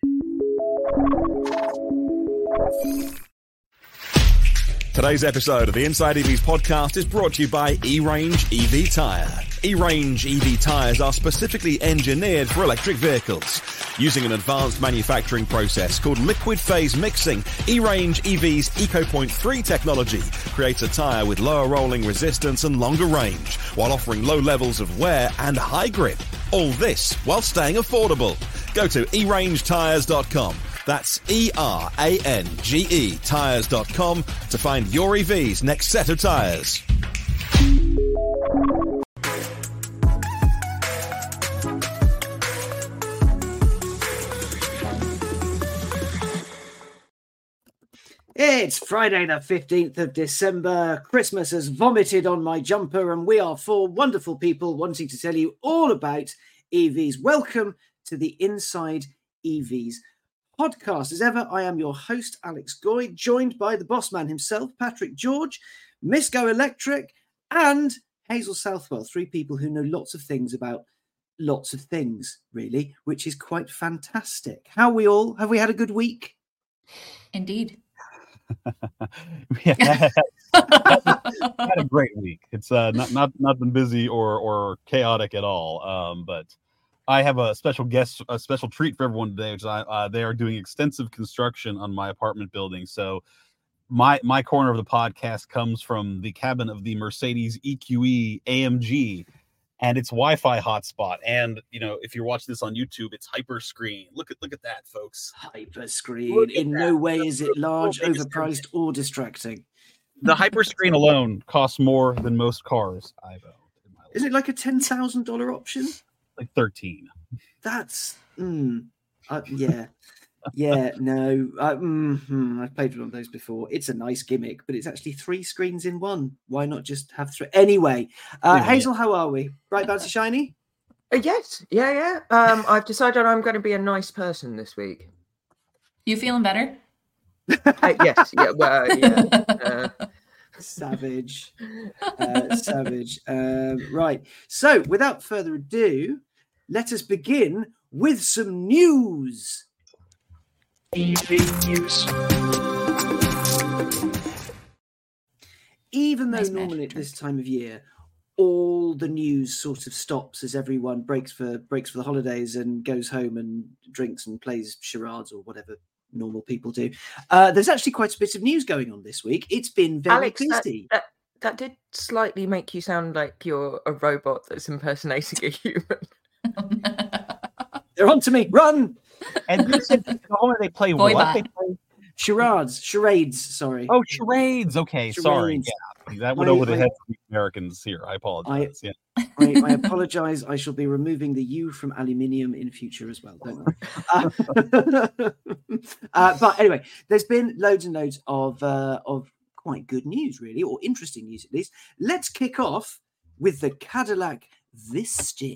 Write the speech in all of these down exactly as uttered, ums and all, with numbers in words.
Today's episode of the Inside E Vs podcast is brought to you by E-Range E V Tyre. E-Range E V tyres are specifically engineered for electric vehicles. Using an advanced manufacturing process called liquid phase mixing, E-Range E V's EcoPoint three technology creates a tyre with lower rolling resistance and longer range, while offering low levels of wear and high grip. All this while staying affordable. Go to e range tyres dot com. That's E R A N G E tyres dot com to find your E V's next set of tyres. It's Friday the fifteenth of December. Christmas has vomited on my jumper and we are four wonderful people wanting to tell you all about E Vs. Welcome to the Inside E Vs podcast. As ever, I am your host, Alex Goy, joined by the boss man himself, Patrick George, Miss Go Electric, and Hazel Southwell. Three people who know lots of things about lots of things, really, which is quite fantastic. How are we all? Have we had a good week? Indeed. Yeah, had a great week. It's uh, not not not been busy or or chaotic at all. Um, but I have a special guest, a special treat for everyone today. Which I, uh, they are doing extensive construction on my apartment building. So my my corner of the podcast comes from the cabin of the Mercedes E Q E A M G. And it's Wi-Fi hotspot. And, you know, if you're watching this on YouTube, it's Hyperscreen. Look at look at that, folks. Hyperscreen. In that. No way is it large, overpriced, or distracting. The Hyperscreen alone costs more than most cars I've owned in my life. Is it like a ten thousand dollars option? Like thirteen. That's, mm, uh, yeah. Yeah, no, uh, mm-hmm, I've played one of those before. It's a nice gimmick, but it's actually three screens in one. Why not just have three? Anyway, uh, yeah, Hazel, yeah. How are we? Bright, bouncy, shiny? Uh, yes, yeah, yeah. Um, I've decided I'm going to be a nice person this week. You feeling better? Uh, yes, yeah, well, yeah. Uh, savage, uh, savage. Um, right, so without further ado, let us begin with some news. E V News. Even though nice normally at this time of year, all the news sort of stops as everyone breaks for breaks for the holidays and goes home and drinks and plays charades or whatever normal people do. Uh, there's actually quite a bit of news going on this week. It's been very Alex, busy. That, that, that did slightly make you sound like you're a robot that's impersonating a human. They're on to me. Run! And you said they play Boy what? They play charades. Charades, sorry. Oh, charades. Okay, charades. Sorry. Yeah, that went I, over the I, heads of the Americans here. I apologize. I, yeah. I, I apologize. I shall be removing the U from aluminium in future as well. Don't worry. Uh, uh, but anyway, there's been loads and loads of uh, of quite good news, really, or interesting news at least. Let's kick off with the Cadillac Vistiq.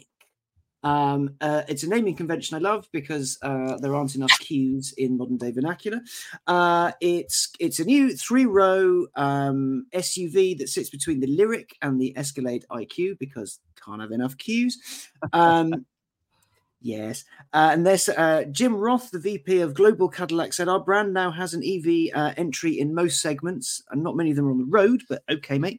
Um, uh, it's a naming convention I love because uh, there aren't enough Qs in modern day vernacular. Uh, it's it's a new three-row um, S U V that sits between the Lyriq and the Escalade I Q because can't have enough Qs. Um, yes, uh, and there's uh, Jim Roth, the V P of Global Cadillac, said our brand now has an E V uh, entry in most segments, and not many of them are on the road, but okay, mate.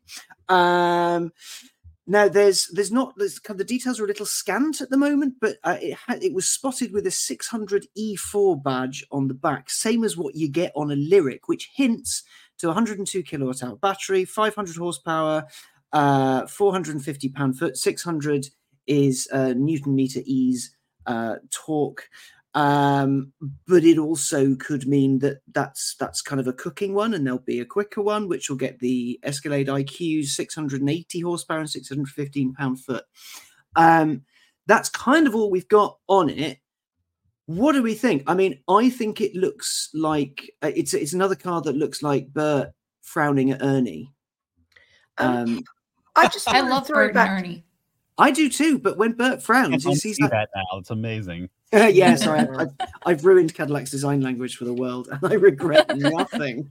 Um, Now, there's there's not there's kind of the details are a little scant at the moment, but uh, it had, it was spotted with a six hundred E four badge on the back, same as what you get on a Lyriq, which hints to one hundred two kilowatt hour battery, five hundred horsepower, uh, four hundred fifty pound foot, six hundred is uh, Newton meter ease uh, torque. Um, but it also could mean that that's that's kind of a cooking one, and there'll be a quicker one, which will get the Escalade I Q's six hundred eighty horsepower and six hundred fifteen pound foot. Um, that's kind of all we've got on it. What do we think? I mean, I think it looks like uh, it's it's another car that looks like Bert frowning at Ernie. Um, um I just I love Bert and Ernie. I do too, but when Bert frowns, I he see sees that. that now. It's amazing. Uh, yeah, sorry, I've, I've, I've ruined Cadillac's design language for the world, and I regret nothing.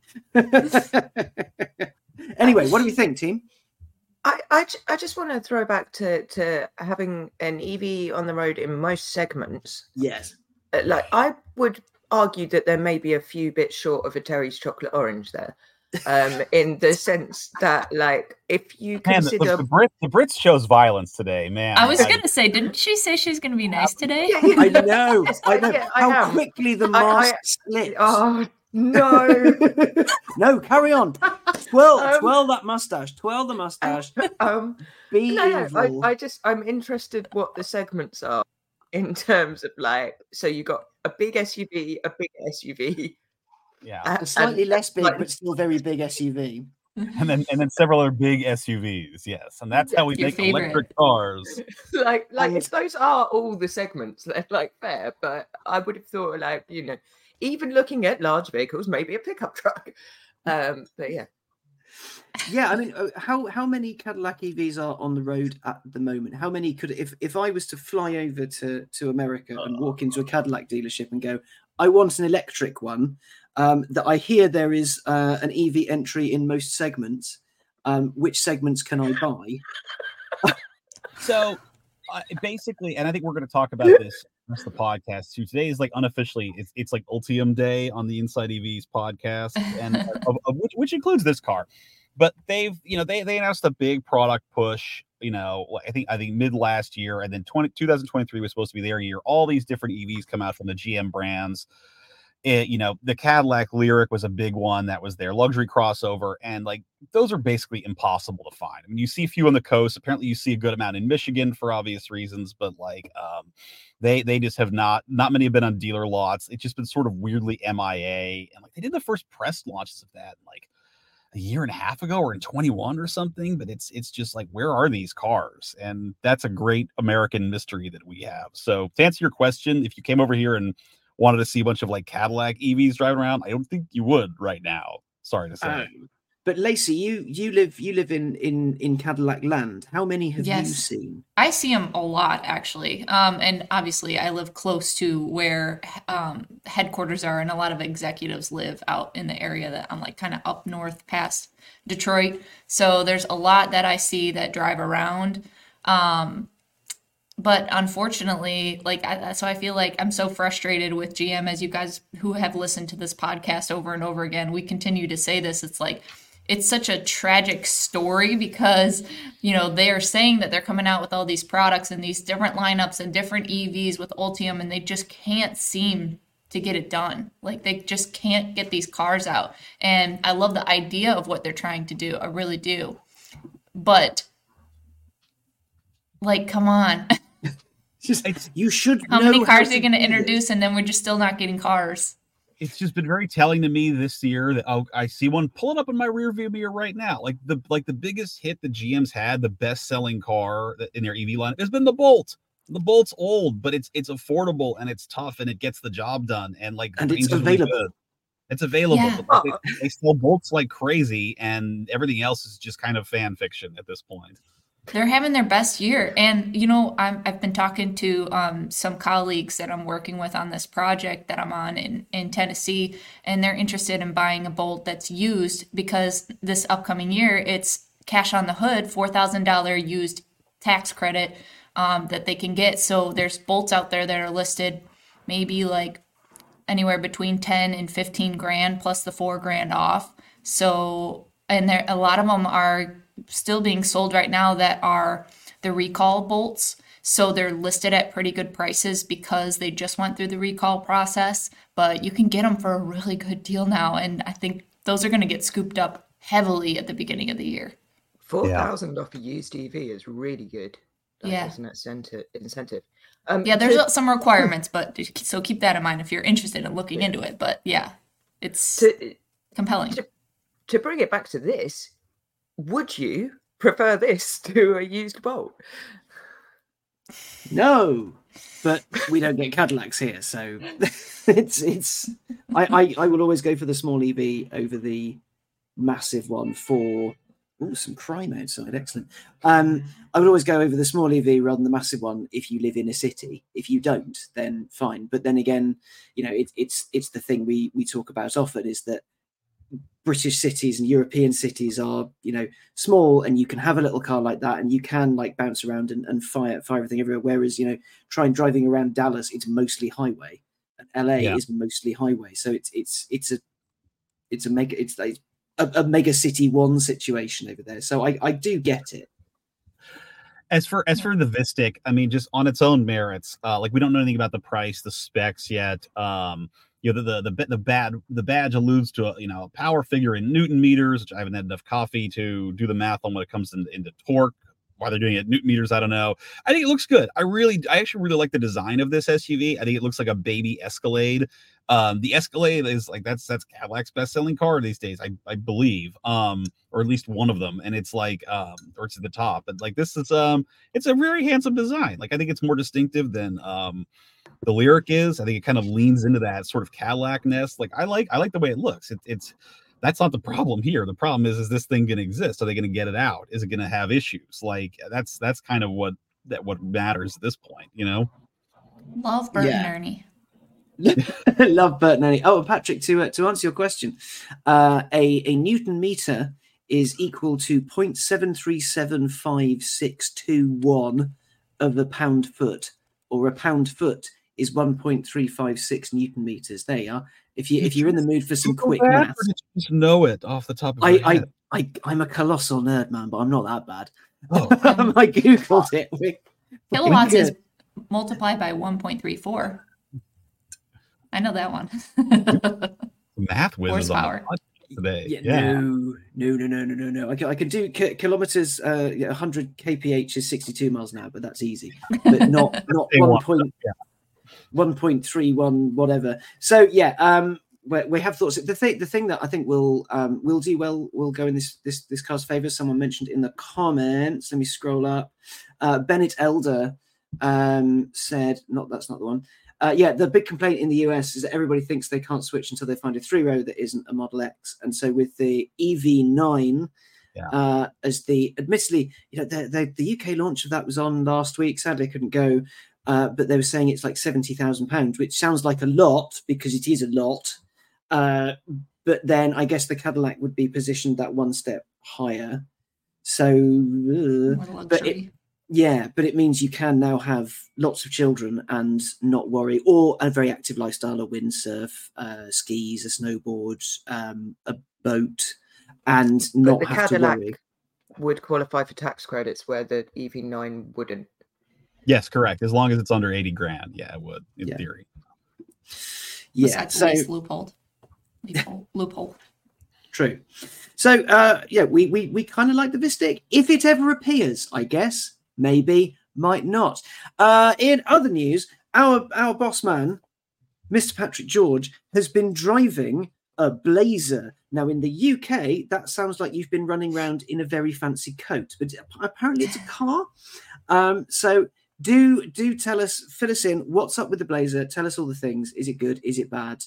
Anyway, what do we think, team? I, I, I just want to throw back to, to having an E V on the road in most segments. Yes. like I would argue that there may be a few bits short of a Terry's chocolate orange there. Um, in the sense that, like, if you Man, consider the, the, Brit, the Brits chose violence today, man. I was going to say, didn't she say she's going to be nice today? Yeah, yeah, I know. yes, I know yeah, I how am. quickly the I- I- mask slips. Oh no! No, carry on. Twirl, Um, twirl that mustache. Twirl the mustache. um, Be no, no, evil. I, I just I'm interested what the segments are in terms of, like, so you got a big S U V, a big S U V, Yeah, and- A slightly and- less big, like- but still very big S U V. and then and then several other big S U Vs. Yes, and that's how we Your make favorite. electric cars. like like And- if those are all the segments, they're like fair, but I would have thought, like, you know, even looking at large vehicles, maybe a pickup truck. Um, but yeah, Yeah, I mean, uh, how how many Cadillac E Vs are on the road at the moment? How many could, if if I was to fly over to to America and walk into a Cadillac dealership and go, I want an electric one, um, that I hear there is uh, an E V entry in most segments. Um, which segments can I buy? So uh, basically, and I think we're going to talk about this rest of the podcast too. Today is like unofficially, it's it's like Ultium Day on the Inside E Vs podcast, and of, of which, which includes this car. But they've, you know, they they announced a big product push. You know, I think I think mid last year, and then twenty, twenty twenty-three was supposed to be their year. All these different E Vs come out from the G M brands. It, you know, the Cadillac Lyriq was a big one that was their luxury crossover, and like those are basically impossible to find. I mean, you see a few on the coast. Apparently, you see a good amount in Michigan for obvious reasons, but like um, they they just have not not many have been on dealer lots. It's just been sort of weirdly M I A, and like they did the first press launches of that like a year and a half ago or in twenty-one or something. But it's it's just like, where are these cars? And that's a great American mystery that we have. So to answer your question, if you came over here and wanted to see a bunch of like Cadillac E Vs driving around, I don't think you would right now. Sorry to say. Um, but Lacey, you you live you live in in in Cadillac land. How many have you Yes. seen? I see them a lot, actually. Um, and obviously, I live close to where um, headquarters are, and a lot of executives live out in the area that I'm like kind of up north past Detroit. So there's a lot that I see that drive around. Um, but unfortunately, like, I, so I feel like I'm so frustrated with G M, as you guys who have listened to this podcast over and over again, we continue to say this. It's like, it's such a tragic story because, you know, they are saying that they're coming out with all these products and these different lineups and different E Vs with Ultium, and they just can't seem to get it done. Like, they just can't get these cars out. And I love the idea of what they're trying to do. I really do. But, like, come on. Just, you should. How know many cars how are you going to do this. introduce, and then we're just still not getting cars? It's just been very telling to me this year that oh, I see one pulling up in my rear view mirror right now. Like the like the biggest hit that G M's had, the best selling car that- in their E V line has been the Bolt. The Bolt's old, but it's it's affordable and it's tough and it gets the job done. And like And the it's range is really available. good. It's available. Yeah. But like, they, they sell Bolts like crazy, and everything else is just kind of fan fiction at this point. They're having their best year. And, you know, I'm, I've been talking to um, some colleagues that I'm working with on this project that I'm on in, in Tennessee, and they're interested in buying a Bolt that's used because this upcoming year, it's cash on the hood, four thousand dollars used tax credit um, that they can get. So there's Bolts out there that are listed maybe like anywhere between ten and fifteen grand plus the four grand off. So, and there, a lot of them are still being sold right now that are the recall Bolts. So they're listed at pretty good prices because they just went through the recall process, but you can get them for a really good deal now. And I think those are going to get scooped up heavily at the beginning of the year. four thousand off a used E V is really good. That Yeah. is an incentive. incentive. Um, Yeah, there's to, some requirements, but so keep that in mind if you're interested in looking into it. But yeah, it's to, compelling. to, to bring it back to this, would you prefer this to a used Bolt? No, but we don't get Cadillacs here, so it's it's. I, I I will always go for the small E V over the massive one for. Oh, some crime outside! Excellent. Um, I would always go over the small E V rather than the massive one if you live in a city. If you don't, then fine. But then again, you know, it's it's it's the thing we we talk about often is that British cities and European cities are, you know, small, and you can have a little car like that and you can like bounce around and, and fire fire everything everywhere. Whereas, you know, try and driving around Dallas, it's mostly highway. L A Yeah. is mostly highway, so it's it's it's a it's a mega it's like a, a mega city one situation over there. So I I do get it. As for as for the Vistic, I mean, just on its own merits, uh, like we don't know anything about the price, the specs yet. Um, you know, the the the, the bad the badge alludes to a, you know, a power figure in Newton meters, which I haven't had enough coffee to do the math on when it comes into, into torque. Why they're doing it in Newton meters, I don't know. I think it looks good. I really, I actually really like the design of this S U V. I think it looks like a baby Escalade. Um, the Escalade is like that's that's Cadillac's best-selling car these days, I I believe, um, or at least one of them. And it's like, um, or it's at the top. But like this is, um, it's a very handsome design. Like I think it's more distinctive than um, the Lyric is. I think it kind of leans into that sort of Cadillac-ness. Like I like, I like the way it looks. It, it's that's not the problem here. The problem is, is this thing going to exist? Are they going to get it out? Is it going to have issues? Like that's that's kind of what that what matters at this point, you know. Love Bert Yeah. and Ernie. Love Bert and Ernie. Oh, Patrick, to uh, to answer your question, uh, a a Newton meter is equal to zero point seven three seven five six two one of a pound foot, or a pound foot is one point three five six Newton meters. There you are. If you if you're in the mood for some quick Bad, maths, or did you just know it off the top of I your I, head? I I'm a colossal nerd, man, but I'm not that bad. Oh, I googled it. We- Kilowatts we is good. multiplied by one point three four. I know that one. math whiz on Horsepower. the podcast today. Yeah, Yeah. no, no, no, no, no, no, no. I can, I can do ki- kilometers. Uh, yeah, one hundred kph is sixty-two miles an hour, but that's easy. But not not They one want- point yeah. one point three one whatever. So yeah, um, we, we have thoughts. The thing, the thing that I think will um will do well will go in this this this car's favor. Someone mentioned in the comments. Let me scroll up. Uh, Bennett Elder um said, not that's not the one. Uh, yeah, the big complaint in the U S is that everybody thinks they can't switch until they find a three-row that isn't a Model X. And so with the E V nine, Yeah. uh, as the, admittedly, you know, the, the, the U K launch of that was on last week. Sadly, I couldn't go, uh, but they were saying it's like seventy thousand pounds, which sounds like a lot because it is a lot. Uh, but then I guess the Cadillac would be positioned that one step higher. So, uh, More but it, luxury. yeah, but it means you can now have lots of children and not worry, or a very active lifestyle, a windsurf, uh, skis, a snowboard, um, a boat, and But not the have Cadillac to worry. would qualify for tax credits where the E V nine wouldn't. Yes, correct. As long as it's under eighty grand, yeah, it would in Yeah. theory. Yeah, Besides so least loophole. Loophole. Loophole. true. So uh, yeah, we we we kind of like the Vistic if it ever appears, I guess. Maybe, might not. Uh, in other news, our our boss man, Mister Patrick George, has been driving a Blazer. Now, in the U K, that sounds like you've been running around in a very fancy coat, but apparently it's a car. Um, so do do tell us, fill us in. What's up with the Blazer? Tell us all the things. Is it good? Is it bad?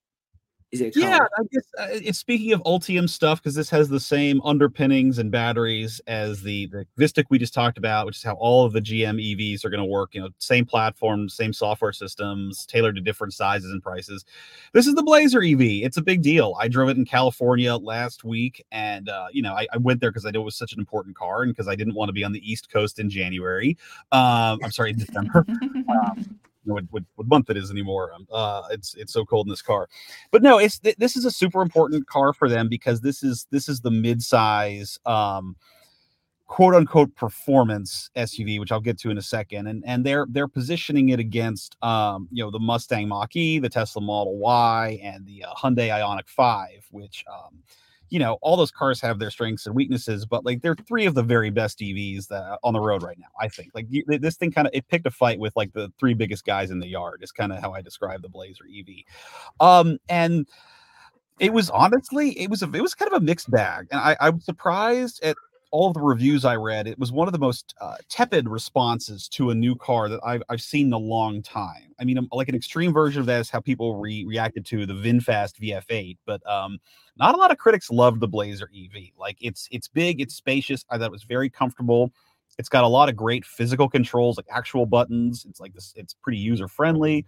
Is it a car? Yeah, I guess uh, it's speaking of Ultium stuff because this has the same underpinnings and batteries as the the Vistic we just talked about, which is how all of the G M E Vs are going to work. You know, same platform, same software systems, tailored to different sizes and prices. This is the Blazer E V. It's a big deal. I drove it in California last week, and uh, you know, I, I went there because I knew it was such an important car, and because I didn't want to be on the East Coast in January. Um, I'm sorry, in December. um, What, what, what month it is anymore. Uh, it's it's so cold in this car, but no, it's th- this is a super important car for them because this is this is the mid-size, um, quote unquote performance S U V, which I'll get to in a second, and and they're they're positioning it against um, you know the Mustang Mach-E, the Tesla Model Y, and the uh, Hyundai Ioniq five, which um, you know, all those cars have their strengths and weaknesses, but like they're three of the very best E Vs that on the road right now. I think like you, this thing kind of it picked a fight with like the three biggest guys in the yard. Is kind of how I describe the Blazer E V. Um, and it was honestly it was a it was kind of a mixed bag, and I, I was surprised at all of the reviews I read. It was one of the most uh, tepid responses to a new car that I've, I've seen in a long time. I mean, like an extreme version of that is how people re- reacted to the VinFast V F eight, but um, not a lot of critics loved the Blazer E V. Like it's it's big, it's spacious. I thought it was very comfortable. It's got a lot of great physical controls, like actual buttons. It's like this. It's pretty user friendly.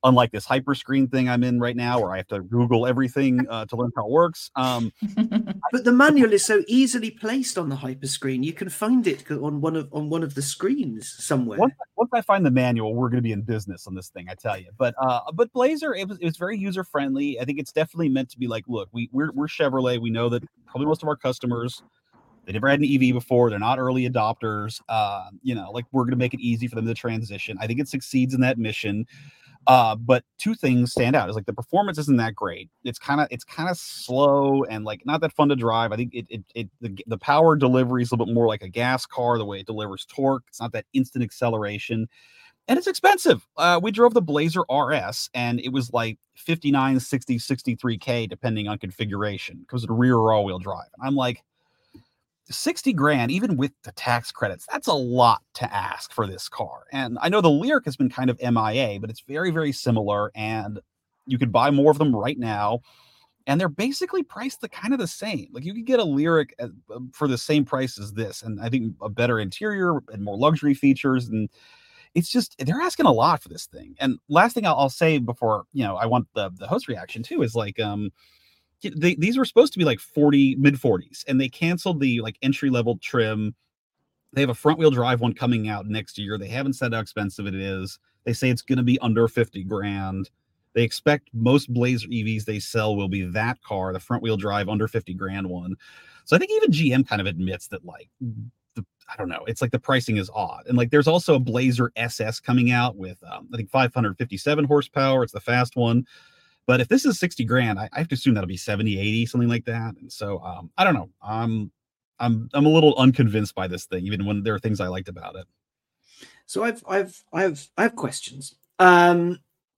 unlike this hyperscreen thing I'm in right now, where I have to Google everything uh, to learn how it works. Um, but the manual is so easily placed on the hyperscreen. You can find it on one of on one of the screens somewhere. Once, once I find the manual, we're going to be in business on this thing, I tell you. But uh, but Blazer, it was it was very user friendly. I think it's definitely meant to be like, look, we we're we're Chevrolet. We know that probably most of our customers, they never had an E V before. They're not early adopters. Uh, you know, like we're going to make it easy for them to transition. I think it succeeds in that mission. Uh, but two things stand out. Is like the performance isn't that great. It's kind of it's kind of slow and like not that fun to drive. I think it it, it the, the power delivery is a little bit more like a gas car. The way it delivers torque, it's not that instant acceleration, and it's expensive. Uh, we drove the Blazer R S, and it was like fifty-nine, sixty, sixty-three K depending on configuration because of the rear or all-wheel drive. And I'm like, sixty grand, even with the tax credits, that's a lot to ask for this car. And I know the Lyriq has been kind of M I A, but it's very, very similar. And you could buy more of them right now. And they're basically priced the kind of the same. Like you could get a Lyriq for the same price as this. And I think a better interior and more luxury features. And it's just, they're asking a lot for this thing. And last thing I'll, I'll say before, you know, I want the, the host reaction too, is like, um, They, these were supposed to be like forty, mid forties, and they canceled the like entry level trim. They have a front wheel drive one coming out next year. They haven't said how expensive it is. They say it's going to be under fifty grand. They expect most Blazer E Vs they sell will be that car, the front wheel drive under fifty grand one. So I think even G M kind of admits that like, the, I don't know, it's like the pricing is odd. And like, there's also a Blazer S S coming out with, um, I think five hundred fifty-seven horsepower. It's the fast one. But if this is sixty grand, I, I have to assume that'll be seventy, eighty, something like that. And so um, I don't know. I'm I'm I'm a little unconvinced by this thing, even when there are things I liked about it. So I've I've I've I have questions. Um,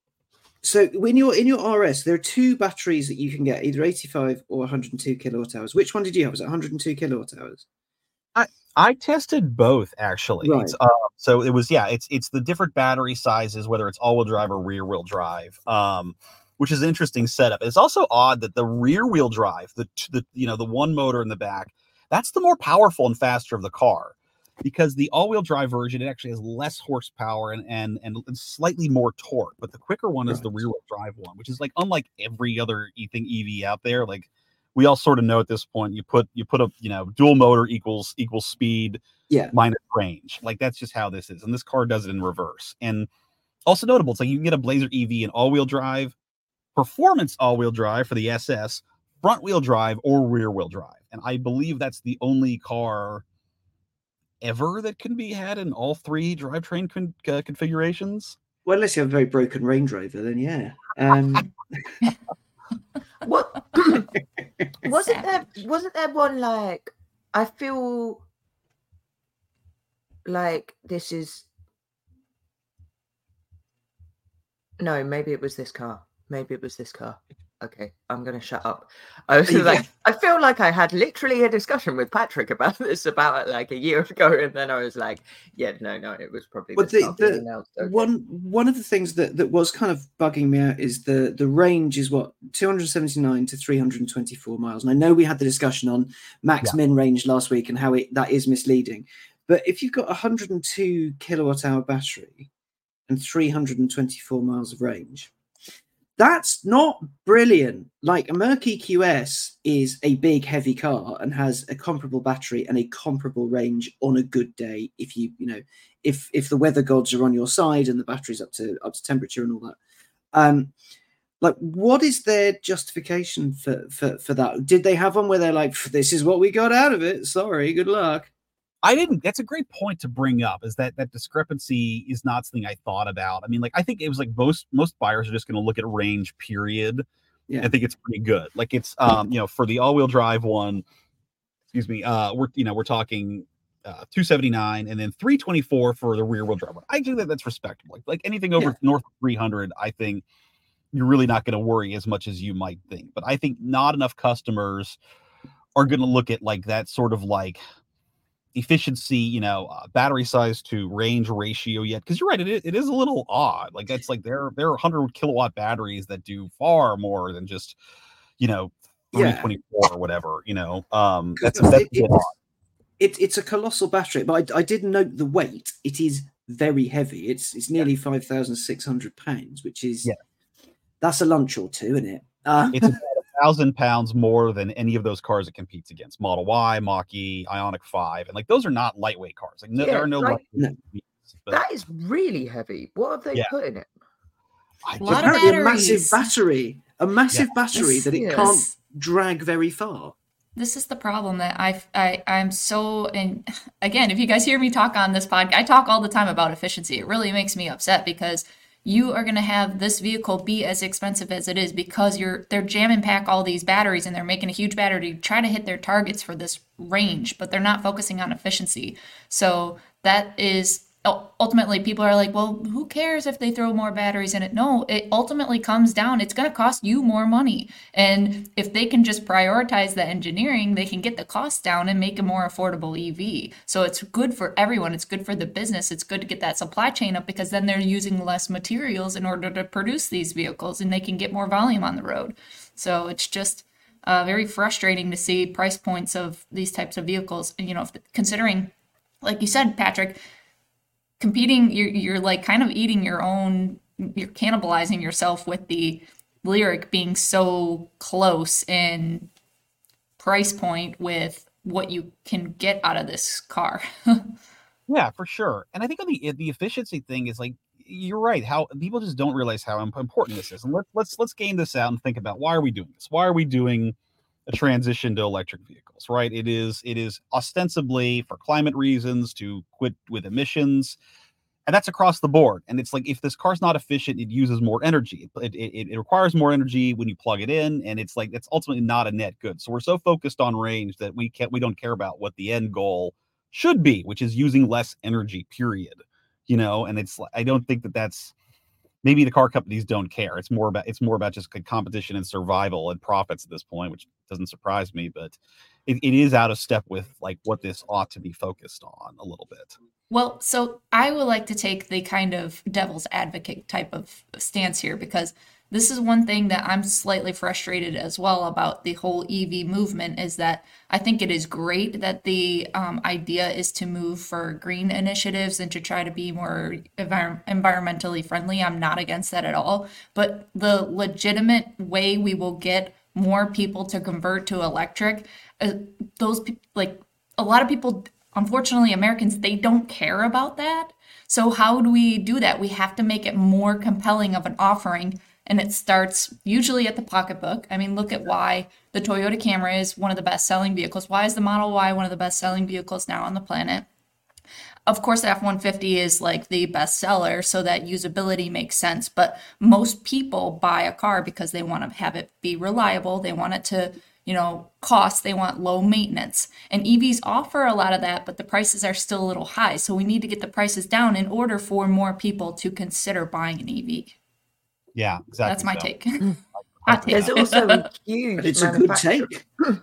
so when you're in your R S, there are two batteries that you can get, either eighty-five or one hundred two kilowatt hours. Which one did you have? Was it one hundred two kilowatt hours? I I tested both actually. Right. It's, uh, so it was yeah. It's it's the different battery sizes, whether it's all wheel drive or rear wheel drive. Um, which is an interesting setup. It's also odd that the rear wheel drive, the, the you know, the one motor in the back, that's the more powerful and faster of the car, because the all wheel drive version, it actually has less horsepower and, and, and slightly more torque, but the quicker one is the rear wheel drive one, which is like, unlike every other e-thing E V out there. Like we all sort of know at this point, you put, you put a, you know, dual motor equals, equals speed yeah. minus range. Like that's just how this is. And this car does it in reverse. And also notable, it's like you can get a Blazer E V in all wheel drive, performance all-wheel drive for the S S, front-wheel drive, or rear-wheel drive. And I believe that's the only car ever that can be had in all three drivetrain con- uh, configurations. Well, unless you have a very broken Range Rover, then yeah. Um... what wasn't there? Wasn't there one like? I feel like this is. No, maybe it was this car. Maybe it was this car. Okay, I'm going to shut up. I was like, I feel like I had literally a discussion with Patrick about this about like a year ago, and then I was like, yeah, no, no, it was probably well, this the, car the, being announced. Okay. one one of the things that, that was kind of bugging me out is the the range is what two hundred seventy-nine to three hundred twenty-four miles, and I know we had the discussion on max Yeah. min range last week and how it that is misleading, but if you've got a one hundred two kilowatt hour battery and three hundred twenty-four miles of range, that's not brilliant. Like a Merc E Q S is a big, heavy car and has a comparable battery and a comparable range on a good day. If you, you know, if if the weather gods are on your side and the battery's up to up to temperature and all that. Um, like, what is their justification for for for that? Did they have one where they're like, "This is what we got out of it. Sorry, good luck." I didn't. That's a great point to bring up. Is that that discrepancy is not something I thought about. I mean, like I think it was like most most buyers are just going to look at range, period. Yeah. I think it's pretty good. Like it's um you know for the all wheel drive one, excuse me. Uh, we're you know we're talking uh two seventy-nine and then three twenty-four for the rear wheel drive one. I think that that's respectable. Like, like anything over Yeah. north of three hundred, I think you're really not going to worry as much as you might think. But I think not enough customers are going to look at like that sort of like efficiency, you know, uh, battery size to range ratio yet. Because you're right, it is, it is a little odd. Like that's like there there are one hundred kilowatt batteries that do far more than just, you know, three twenty-four or whatever. You know, um, that's Because that's it- a bit it- odd. It, it's a colossal battery, but I, I did note the weight. It is very heavy. It's it's nearly five thousand six hundred pounds, which is Yeah. that's a lunch or two, isn't it? Uh, It's about a thousand pounds more than any of those cars it competes against. Model Y, Mach-E, Ioniq five, and like those are not lightweight cars. Like no, Yeah, there are no like, lightweight no. vehicles, but That is really heavy. What have they Yeah. put in it? I A lot just- of apparently a massive batteries. battery, a massive battery This- that it yeah. can't drag very far. This is the problem that I I I'm so and again, if you guys hear me talk on this podcast, I talk all the time about efficiency. It really makes me upset because you are going to have this vehicle be as expensive as it is because you're they're jamming pack all these batteries and they're making a huge battery to try to hit their targets for this range, but they're not focusing on efficiency. So that is ultimately people are like, well, who cares if they throw more batteries in it? No, it ultimately comes down, it's going to cost you more money. And if they can just prioritize the engineering, they can get the cost down and make a more affordable E V. So it's good for everyone. It's good for the business. It's good to get that supply chain up because then they're using less materials in order to produce these vehicles and they can get more volume on the road. So it's just uh, very frustrating to see price points of these types of vehicles. And, you know, if, considering, like you said, Patrick, competing, you're, you're like kind of eating your own, you're cannibalizing yourself with the Lyriq being so close in price point with what you can get out of this car. Yeah, for sure. And I think on the the efficiency thing is like you're right. How people just don't realize how imp- important this is. And let's let's let's game this out and think about why are we doing this? Why are we doing a transition to electric vehicles? Right? It is it is ostensibly for climate reasons to quit with emissions, and that's across the board. And it's like if this car's not efficient, it uses more energy. It it, it requires more energy when you plug it in, and it's like it's ultimately not a net good. So we're so focused on range that we can't we don't care about what the end goal should be, which is using less energy, period. You know, and it's I don't think that that's maybe the car companies don't care. It's more about it's more about just competition and survival and profits at this point, which doesn't surprise me, but it, it is out of step with like what this ought to be focused on a little bit. Well, so I would like to take the kind of devil's advocate type of stance here because this is one thing that I'm slightly frustrated as well about the whole E V movement is that I think it is great that the um, idea is to move for green initiatives and to try to be more envir- environmentally friendly. I'm not against that at all. But the legitimate way we will get more people to convert to electric, uh, those pe- like a lot of people, unfortunately, Americans, they don't care about that. So how do we do that? We have to make it more compelling of an offering. And it starts usually at the pocketbook. I mean, look at why the Toyota Camry is one of the best-selling vehicles. Why is the Model Y one of the best-selling vehicles now on the planet? Of course, the F one fifty is like the best seller, so that usability makes sense. But most people buy a car because they want to have it be reliable. They want it to, you know, cost. They want low maintenance. And E Vs offer a lot of that, but the prices are still a little high. So we need to get the prices down in order for more people to consider buying an E V. Yeah, exactly. That's my so. take. Hot take. There's also a huge. But it's a good manufacturing- take.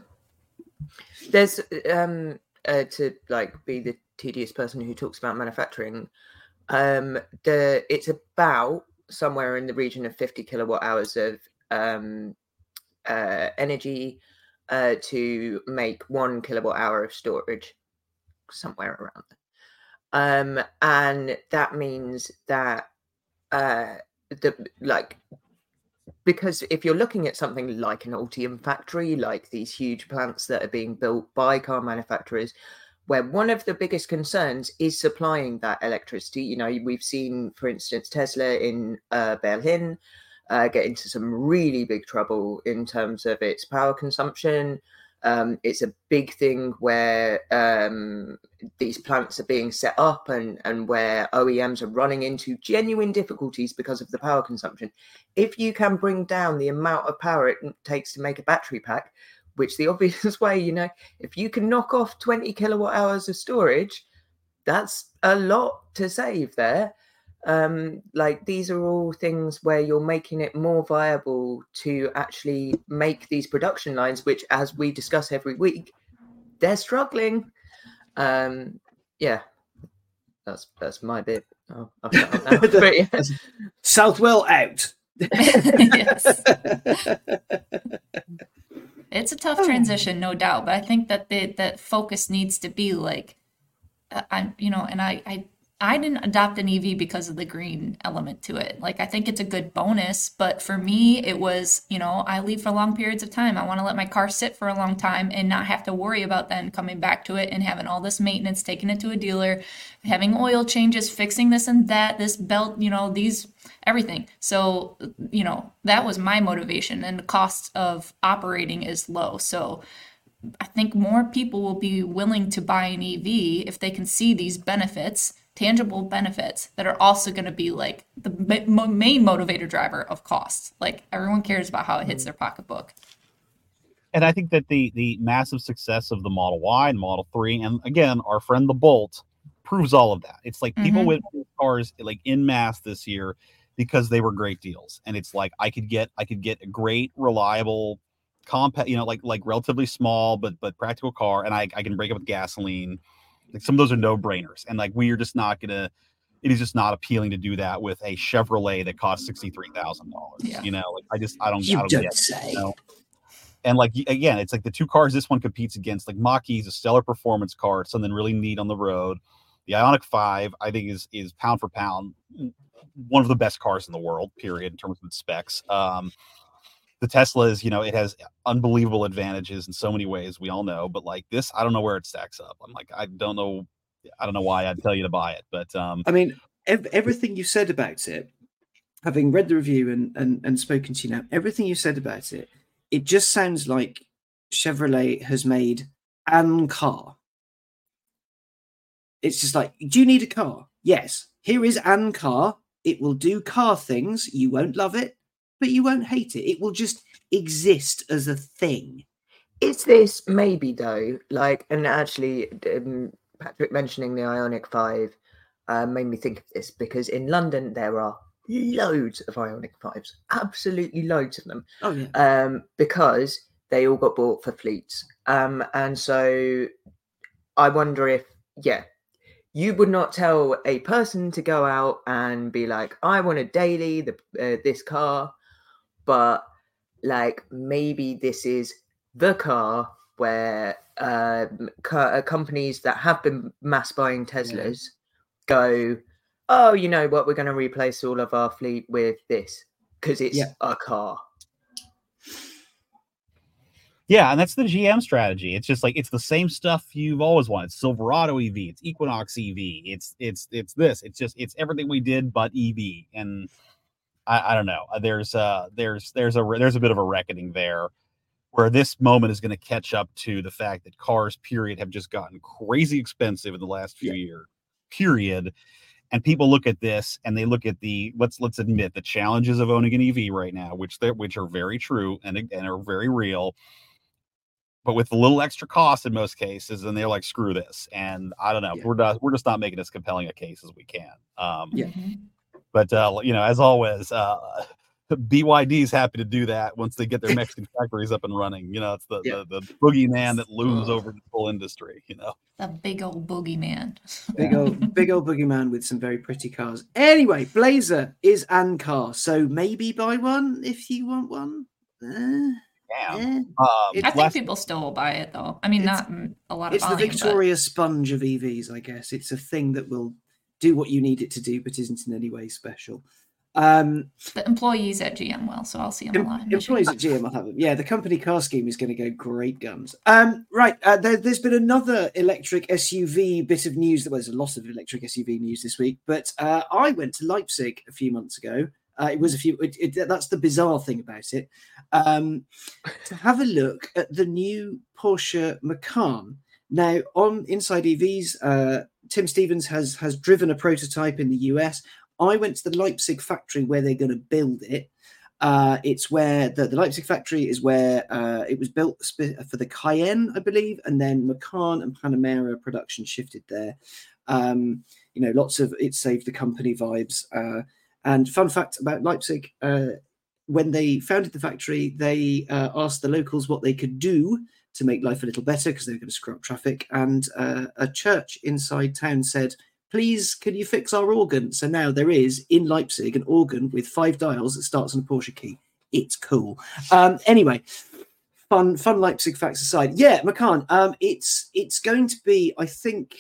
There's um uh, to like be the tedious person who talks about manufacturing. Um, the it's about somewhere in the region of fifty kilowatt hours of um uh energy uh to make one kilowatt hour of storage, somewhere around there. Um, and that means that uh the like. Because if you're looking at something like an Ultium factory, like these huge plants that are being built by car manufacturers, where one of the biggest concerns is supplying that electricity. You know, we've seen, for instance, Tesla in uh, Berlin uh, get into some really big trouble in terms of its power consumption. Um, it's a big thing where um, these plants are being set up and, and where O E Ms are running into genuine difficulties because of the power consumption. If you can bring down the amount of power it takes to make a battery pack, which the obvious way, you know, if you can knock off twenty kilowatt hours of storage, that's a lot to save there. Um, like these are all things where you're making it more viable to actually make these production lines, which, as we discuss every week, they're struggling. Um, yeah, that's that's my bit. Oh, I'll shut up now. But, yeah. Southwell out. Yes. It's a tough transition, no doubt, but I think that the that focus needs to be like, uh, I'm, you know, and I, I, I didn't adopt an E V because of the green element to it. Like, I think it's a good bonus, but for me, it was, you know, I leave for long periods of time. I want to let my car sit for a long time and not have to worry about then coming back to it and having all this maintenance, taking it to a dealer, having oil changes, fixing this and that, this belt, you know, these, everything. So, you know, that was my motivation, and the cost of operating is low. So I think more people will be willing to buy an E V if they can see these benefits, tangible benefits that are also going to be like the main motivator driver of costs. Like, everyone cares about how it hits their pocketbook. And I think that the the massive success of the Model Y and Model three, and again, our friend the Bolt, proves all of that. It's like people mm-hmm. went for cars like in mass this year because they were great deals. And it's like I could get I could get a great, reliable, compact, you know, like like relatively small but but practical car, and I, I can break up with gasoline. Like, some of those are no-brainers, and like we are just not gonna. It is just not appealing to do that with a Chevrolet that costs sixty-three thousand dollars. Yeah. You know, like I just I don't. You I don't don't get say. It, you know? And like again, it's like the two cars this one competes against. Like, Mach-E is a stellar performance car, it's something really neat on the road. The Ioniq five, I think, is is pound for pound one of the best cars in the world. Period, in terms of its specs. Um, The Tesla is, you know, it has unbelievable advantages in so many ways, we all know, but like this, I don't know where it stacks up. I'm like, I don't know. I don't know why I'd tell you to buy it, but um, I mean, ev- everything you said about it, having read the review and, and, and spoken to you now, everything you said about it, it just sounds like Chevrolet has made an car. It's just like, do you need a car? Yes. Here is an car. It will do car things. You won't love it, but you won't hate it. It will just exist as a thing. Is this maybe though, like, and actually um, Patrick mentioning the Ioniq five uh, made me think of this, because in London there are loads of Ioniq fives, absolutely loads of them. Oh yeah. Um, because they all got bought for fleets. Um, and so I wonder if, yeah, you would not tell a person to go out and be like, I want a daily, the uh, this car. But like, maybe this is the car where uh, car, companies that have been mass buying Teslas yeah. go, oh, you know what, we're going to replace all of our fleet with this because it's yeah. a car. Yeah, and that's the G M strategy. It's just like, it's the same stuff you've always wanted. Silverado E V, it's Equinox E V, it's it's it's this. It's just it's everything we did but E V. And I, I don't know. There's uh there's there's a there's a bit of a reckoning there, where this moment is going to catch up to the fact that cars, period, have just gotten crazy expensive in the last few yeah. years, period. And people look at this and they look at the let's let's admit the challenges of owning an E V right now, which they which are very true and and are very real, but with a little extra cost in most cases, and they're like, screw this. And I don't know, yeah. we're not we're just not making as compelling a case as we can. Um, yeah. But, uh, you know, as always, uh, B Y D is happy to do that once they get their Mexican factories up and running. You know, it's the, yeah. the, the boogeyman that looms oh. over the whole industry, you know. The big old boogeyman. Big old, big old boogeyman with some very pretty cars. Anyway, Blazer is an car, so maybe buy one if you want one. Uh, yeah. Eh. Um, I think last... people still will buy it, though. I mean, not a lot of It's volume, the Victoria but... sponge of E Vs, I guess. It's a thing that will do what you need it to do, but isn't in any way special. Um, the employees at G M will, so I'll see them em- a lot. Employees at G M will have them. Yeah, the company car scheme is going to go great guns. Um, right, uh, there, there's been another electric S U V bit of news. Well, there's a lot of electric S U V news this week, but uh, I went to Leipzig a few months ago. Uh, it was a few. It, it, that's the bizarre thing about it. Um, to have a look at the new Porsche Macan. Now, on Inside E Vs, uh, Tim Stevens has has driven a prototype in the U S. I went to the Leipzig factory where they're going to build it. Uh, it's where the, the Leipzig factory is where uh, it was built sp- for the Cayenne, I believe, and then Macan and Panamera production shifted there. Um, you know, lots of it saved the company vibes. Uh, and fun fact about Leipzig, uh, when they founded the factory, they uh, asked the locals what they could do to make life a little better because they were going to screw up traffic. And uh, a church inside town said, please, can you fix our organ? So now there is, in Leipzig, an organ with five dials that starts on a Porsche key. It's cool. Um, anyway, fun fun Leipzig facts aside. Yeah, Macan, um, it's it's going to be, I think,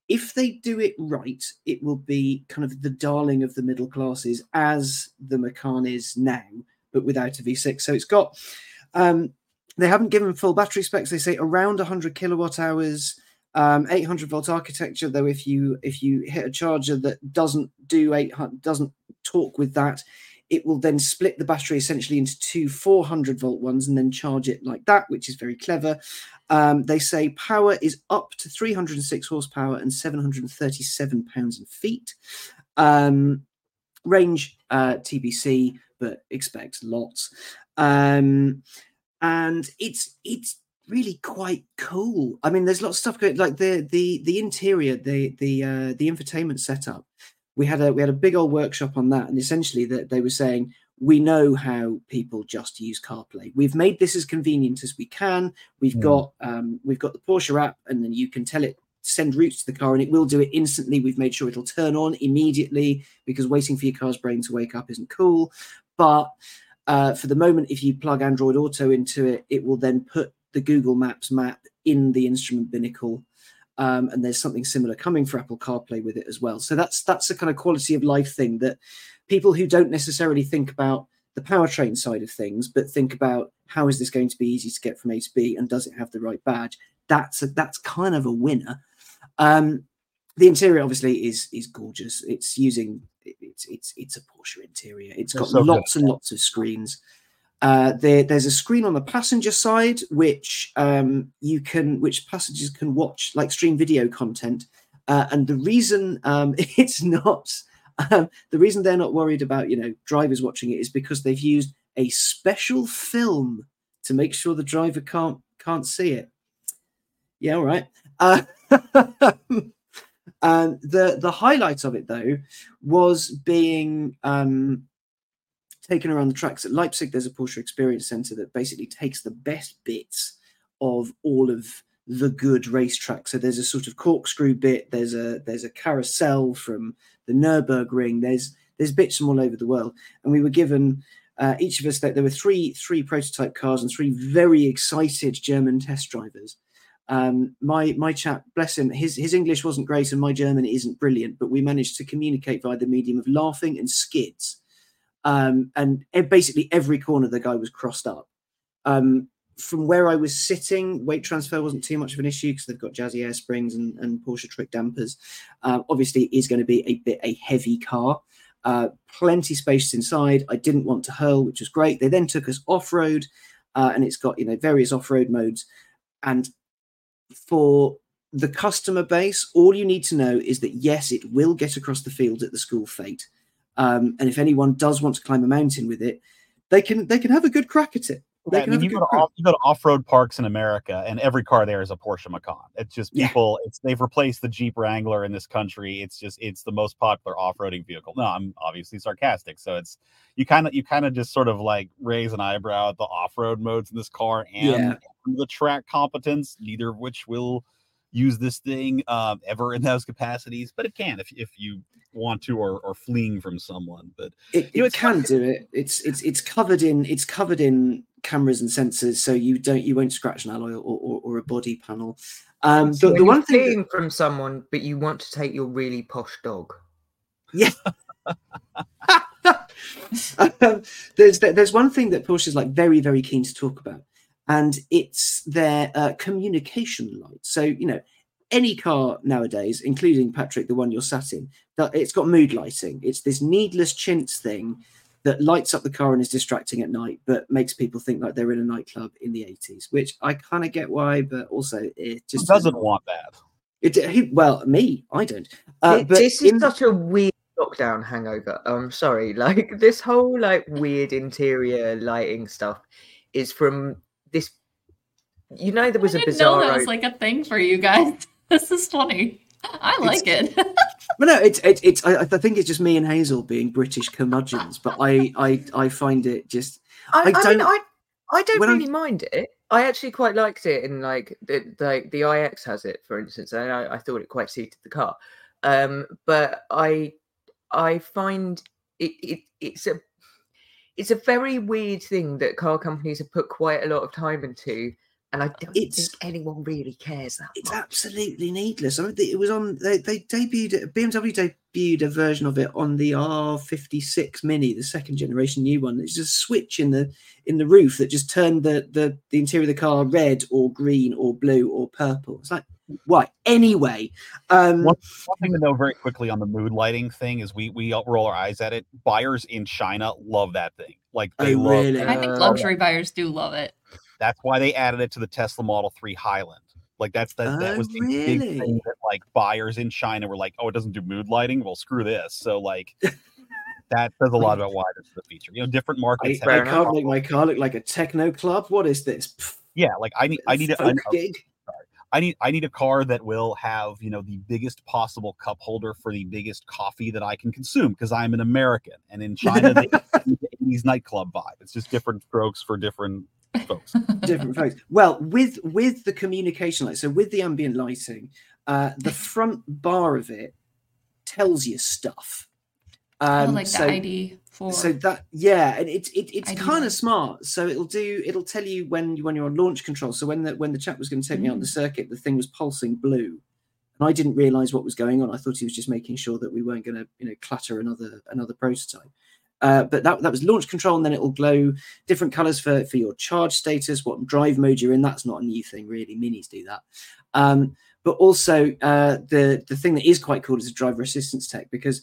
if they do it right, it will be kind of the darling of the middle classes, as the Macan is now, but without a V six. So it's got, um, they haven't given full battery specs. They say around one hundred kilowatt hours, um, eight hundred volt architecture. Though if you if you hit a charger that doesn't do eight hundred, doesn't talk with that, it will then split the battery essentially into two four hundred volt ones and then charge it like that, which is very clever. Um, they say power is up to three hundred six horsepower and seven hundred thirty-seven pounds and feet. Um, range uh, T B C, but expect lots. Um, and it's it's really quite cool. I mean, there's lots of stuff going, like the the the interior, the the uh, the infotainment setup. We had a we had a big old workshop on that, and essentially that they were saying, we know how people just use CarPlay. We've made this as convenient as we can. We've mm. got um, we've got the Porsche app, and then you can tell it send routes to the car, and it will do it instantly. We've made sure it'll turn on immediately, because waiting for your car's brain to wake up isn't cool. But uh, for the moment, if you plug Android Auto into it, it will then put the Google Maps map in the instrument binnacle. Um, and there's something similar coming for Apple CarPlay with it as well. So that's that's a kind of quality of life thing that people who don't necessarily think about the powertrain side of things, but think about how is this going to be easy to get from A to B, and does it have the right badge? That's a, that's kind of a winner. Um, the interior obviously is is gorgeous. It's using it's it's it's a Porsche interior. It's got so lots good. and lots of screens. Uh, there, there's a screen on the passenger side which um, you can, which passengers can watch, like stream video content. Uh, and the reason um, it's not, um, the reason they're not worried about, you know, drivers watching it is because they've used a special film to make sure the driver can't can't see it. Yeah, all right. Uh, and the the highlight of it though was being. Um, taken around the tracks at Leipzig. There's a Porsche Experience Center that basically takes the best bits of all of the good racetracks. So there's a sort of corkscrew bit. There's a there's a carousel from the Nürburgring. There's there's bits from all over the world. And we were given uh, each of us that there were three three prototype cars and three very excited German test drivers. Um, my my chap, bless him, his his English wasn't great and my German isn't brilliant, but we managed to communicate via the medium of laughing and skids. Um, and basically every corner the guy was crossed up. Um, from where I was sitting, weight transfer wasn't too much of an issue because they've got Jazzy air springs and, and Porsche trick dampers. Uh, obviously, it is going to be a bit a heavy car. Uh, plenty spacious inside. I didn't want to hurl, which was great. They then took us off-road, uh, and it's got, you know, various off-road modes. And for the customer base, all you need to know is that, yes, it will get across the field at the school fete. Um, and if anyone does want to climb a mountain with it, they can they can have a good crack at it. They Yeah, I can mean, have a you good go, to crack. off, you go to off-road parks in America, and every car there is a Porsche Macan. It's just Yeah. people. It's they've replaced the Jeep Wrangler in this country. It's just it's the most popular off-roading vehicle. No, I'm obviously sarcastic. So it's you kind of you kind of just sort of like raise an eyebrow at the off-road modes in this car and Yeah. the track competence, neither of which will use this thing um, ever in those capacities, but it can if if you want to, or or fleeing from someone. But It, you know, it it's can do it. It's it's it's covered in it's covered in cameras and sensors, so you don't you won't scratch an alloy or or, or a body panel. Um, So the, when the you're one thing, fleeing that, from someone, but you want to take your really posh dog. yeah. um, there's there's one thing that Porsche is like very very keen to talk about, and it's their uh, communication light. So you know, any car nowadays, including Patrick, the one you're sat in, that it's got mood lighting. It's this needless chintz thing that lights up the car and is distracting at night, but makes people think like they're in a nightclub in the eighties, which I kind of get why, but also it who just doesn't want that. It, it well, me, I don't. Uh, Th- but this is in- such a weird lockdown hangover. I'm sorry, like this whole like weird interior lighting stuff is from this. You know, there was I a didn't know that bizarre. was like a thing for you guys. This is funny. I like it. But no, it's it's it's. I, I think it's just me and Hazel being British curmudgeons, but I I I find it just. I, I I, mean, don't- I I don't when I'm- really mind it. I actually quite liked it, and like the the, the I X has it, for instance, and I, I thought it quite suited the car. Um, but I I find it, it it's a it's a very weird thing that car companies have put quite a lot of time into And I don't It's- think anyone really cares that It's much. absolutely needless. I mean, it was on. They, they debuted B M W debuted a version of it on the R fifty-six Mini, the second generation new one. It's just a switch in the in the roof that just turned the the the interior of the car red or green or blue or purple. It's like, why? Anyway, um, One, one thing to know very quickly on the mood lighting thing is we we roll our eyes at it. Buyers in China love that thing. Like they Oh, love. really? I think Uh, luxury buyers do love it. That's why they added it to the Tesla Model three Highland. Like that's that that Oh, was the really? big thing that like buyers in China were like, oh, it doesn't do mood lighting. Well, screw this. So like that says a lot about why this is a feature. You know, different I, markets. I have can't make my car look like a techno club. What is this? Pff, yeah, like I need I need a, folk a- gig. I need I need a car that will have, you know, the biggest possible cup holder for the biggest coffee that I can consume because I'm an American. And in China, they need the eighties nightclub vibe. It's just different strokes for different folks. Different folks. Well, with with the communication light, so with the ambient lighting, uh, the front bar of it tells you stuff. oh, Um, like so, the I D for. so that yeah, and it's it, it's I D kind light. of smart. So it'll do it'll tell you when you when you're on launch control. So when the when the chap was going to take me out the Mm. circuit, the thing was pulsing blue, and I didn't realize what was going on. I thought he was just making sure that we weren't going to you know clatter another another prototype. Uh, but that that was launch control, and then it'll glow different colors for for your charge status, what drive mode you're in. That's not a new thing, really. Minis do that. Um, but also uh, the the thing that is quite cool is the driver assistance tech, because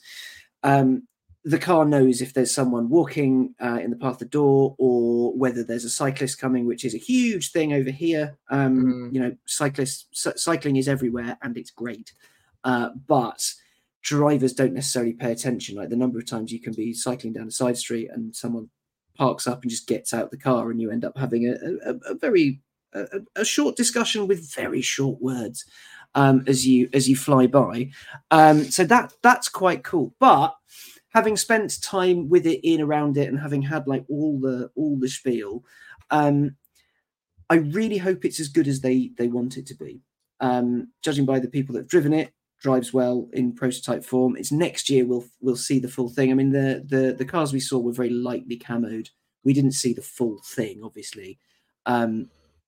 um, the car knows if there's someone walking uh, in the path of the door, or whether there's a cyclist coming, which is a huge thing over here. Um, Mm. You know, cyclists c- cycling is everywhere, and it's great, uh, but drivers don't necessarily pay attention. Like the number of times you can be cycling down a side street and someone parks up and just gets out the car, and you end up having a, a, a very a, a short discussion with very short words um, as you as you fly by. Um, so that that's quite cool. But having spent time with it, in around it, and having had like all the all the spiel, um, I really hope it's as good as they they want it to be. Um, judging by the people that have driven it, drives well in prototype form. It's next year we'll we'll see the full thing. I mean, the the the cars we saw were very lightly camoed. We didn't see the full thing, obviously. Um,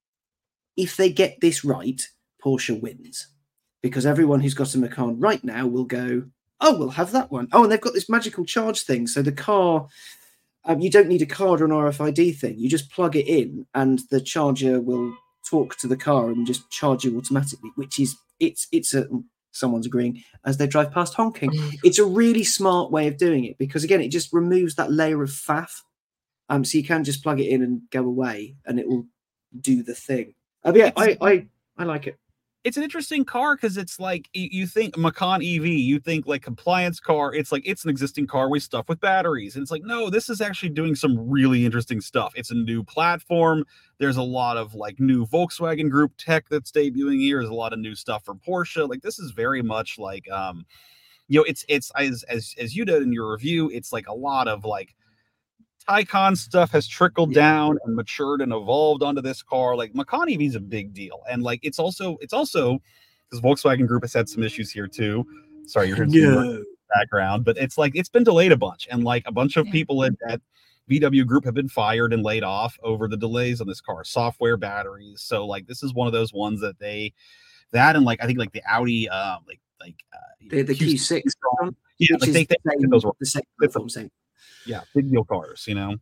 if they get this right, Porsche wins, because everyone who's got a Macan right now will go, oh, we'll have that one. Oh, and they've got this magical charge thing. So the car, um, you don't need a card or an R F I D thing. You just plug it in, and the charger will talk to the car and just charge you automatically, which is it's it's a someone's agreeing as they drive past honking. It's a really smart way of doing it, because again, it just removes that layer of faff. Um, so you can just plug it in and go away, and it will do the thing. Uh, but yeah, I, I I like it. It's an interesting car because it's like you, you think Macan E V, you think like compliance car. It's like it's an existing car with stuff with batteries, and it's like no, this is actually doing some really interesting stuff. It's a new platform. There's a lot of like new Volkswagen Group tech that's debuting here. There's a lot of new stuff from Porsche. Like this is very much like um, you know, it's it's as as as you did in your review. It's like a lot of like Taycan stuff has trickled Yeah. down and matured and evolved onto this car. Like Macan E V is a big deal, and like it's also it's also because Volkswagen Group has had some issues here too. Sorry, you're hearing some No. background, but it's like it's been delayed a bunch, and like a bunch of Yeah. people at, at V W Group have been fired and laid off over the delays on this car, software, batteries. So like this is one of those ones that they that and like I think like the Audi uh like like uh, The, the Q six, yeah, which like is they, they the think same, those were the same It's a- platform, same. yeah big deal cars, you know.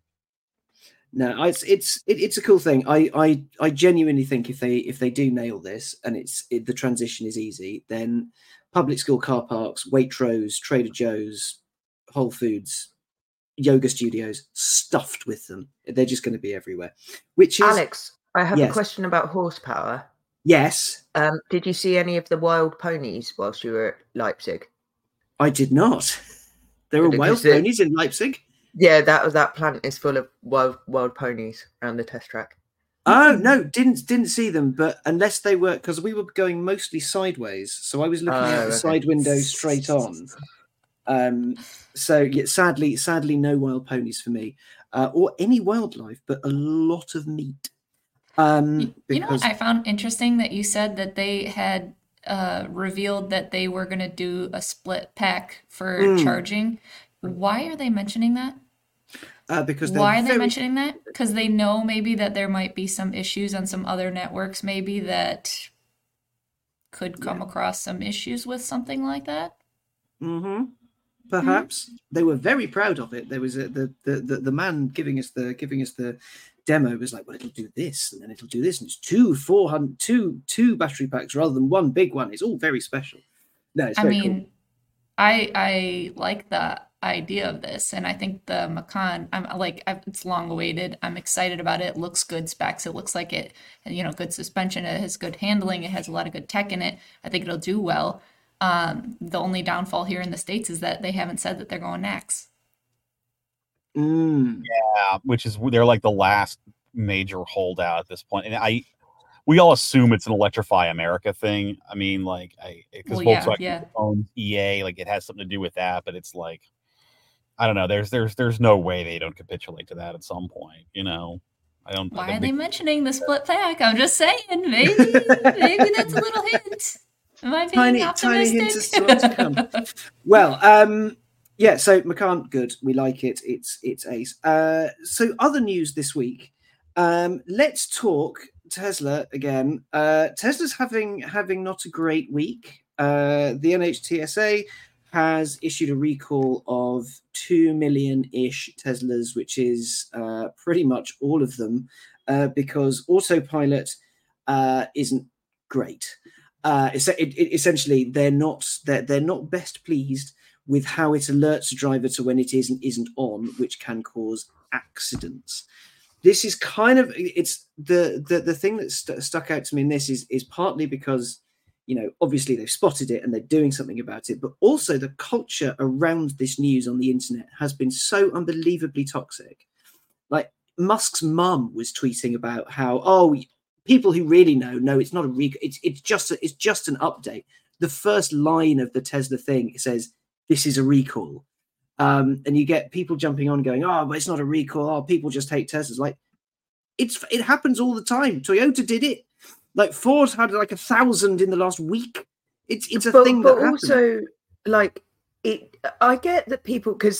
No, it's it's it, it's a cool thing. I, I I genuinely think if they if they do nail this, and it's it, the transition is easy, then public school car parks, Waitrose, Trader Joe's, Whole Foods, yoga studios stuffed with them. They're just going to be everywhere. Which is Alex, I have Yes. a question about horsepower. yes, Um, did you see any of the wild ponies whilst you were at Leipzig? I did not. There were Because wild it- ponies in Leipzig. Yeah, that that plant is full of wild wild ponies around the test track. Oh no, didn't didn't see them. But unless they were, because we were going mostly sideways, so I was looking Oh, out the okay. side window straight on. Um, so yeah, sadly, sadly, no wild ponies for me, uh, or any wildlife, but a lot of meat. Um, You, you know because what I found interesting that you said that they had uh, revealed that they were going to do a split pack for Mm. charging. Why are they mentioning that? uh, because why are very... they mentioning that? Because they know maybe that there might be some issues on some other networks, maybe that could come yeah. across some issues with something like that. Mm-hmm. Perhaps mm-hmm. They were very proud of it. There was a, the, the the the man giving us the giving us the demo was like, well, it'll do this and then it'll do this, and it's two four hundred two two battery packs rather than one big one. It's all very special. No, it's I very mean, cool. I I like the idea of this, and I think the Macan, I'm like, I've, it's long awaited. I'm excited about it. It looks good specs. It looks like it, you know, good suspension. It has good handling. It has a lot of good tech in it. I think it'll do well. Um, the only downfall here in the States is that they haven't said that they're going N A C S. Mm. Yeah, which is they're like the last major holdout at this point, and I. We all assume it's an Electrify America thing. I mean, like, I because well, Volkswagen yeah, yeah. owns E A, like it has something to do with that. But it's like, I don't know. There's there's there's no way they don't capitulate to that at some point. You know, I don't. Why I don't are think... they mentioning the split pack? I'm just saying, maybe maybe that's a little hint. Am I being tiny, optimistic? Tiny hint as to what's to come. Well, um, yeah. So Macan, good. We like it. It's it's ace. Uh, so other news this week. Um, let's talk Tesla again. Uh, Tesla's having having not a great week. Uh, the N H T S A has issued a recall of two million-ish Teslas, which is uh, pretty much all of them, uh, because Autopilot uh, isn't great. Uh, it, it, essentially, they're not they're, they're not best pleased with how it alerts a driver to when it is and isn't on, which can cause accidents. This is kind of it's the the, the thing that st- stuck out to me in this is is partly because, you know, obviously they've spotted it and they're doing something about it, but also the culture around this news on the internet has been so unbelievably toxic. Like Musk's mum was tweeting about how, oh, people who really know know it's not a re- it's it's just a, it's just an update. The first line of the Tesla thing says this is a recall. Um, and you get people jumping on going, oh, but it's not a recall. Oh, people just hate Teslas. Like, it's it happens all the time. Toyota did it. Like, Ford had like a thousand in the last week. It's it's a but, thing but that happens. But also, like, it. I get that people, because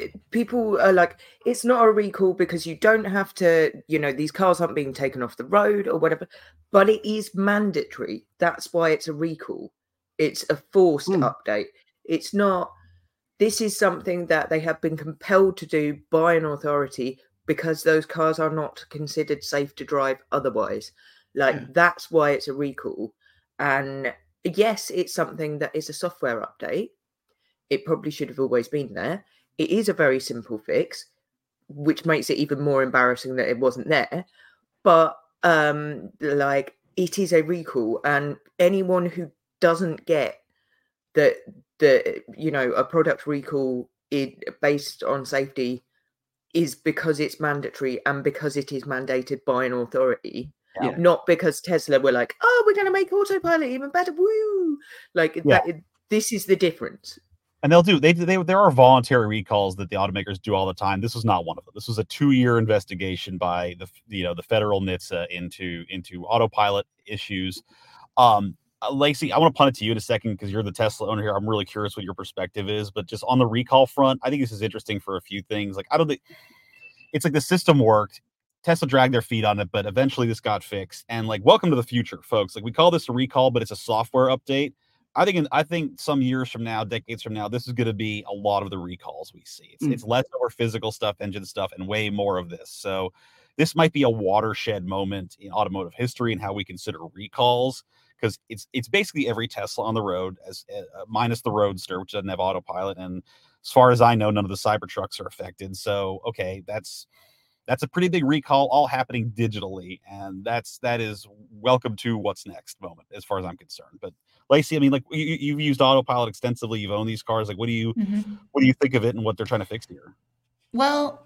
people are like, it's not a recall because you don't have to, you know, these cars aren't being taken off the road or whatever. But it is mandatory. That's why it's a recall. It's a forced mm. update. It's not. This is something that they have been compelled to do by an authority because those cars are not considered safe to drive otherwise. Like, yeah. That's why it's a recall. And yes, it's something that is a software update. It probably should have always been there. It is a very simple fix, which makes it even more embarrassing that it wasn't there. But, um, like, it is a recall. And anyone who doesn't get that, the you know a product recall it based on safety is because it's mandatory and because it is mandated by an authority, yeah. Not because Tesla were like, oh, we're going to make Autopilot even better, woo! Like yeah. that. This is the difference. And they'll do they they there are voluntary recalls that the automakers do all the time. This was not one of them. This was a two-year investigation by the you know the federal N H T S A into into Autopilot issues. Um, Uh, Lacey, I want to punt it to you in a second because you're the Tesla owner here. I'm really curious what your perspective is, but just on the recall front, I think this is interesting for a few things. Like, I don't think it's like the system worked. Tesla dragged their feet on it, but eventually this got fixed. And like, welcome to the future, folks. Like, we call this a recall, but it's a software update. I think, in, I think some years from now, decades from now, this is going to be a lot of the recalls we see. It's, mm. it's less over physical stuff, engine stuff, and way more of this. So this might be a watershed moment in automotive history and how we consider recalls. Because it's it's basically every Tesla on the road, as uh, minus the Roadster, which doesn't have autopilot, and as far as I know, none of the Cybertrucks are affected. So, okay, that's that's a pretty big recall, all happening digitally, and that's that is welcome to what's next moment, as far as I'm concerned. But Lacey, I mean, like you, you've used autopilot extensively, you've owned these cars. Like, what do you mm-hmm. what do you think of it, and what they're trying to fix here? Well.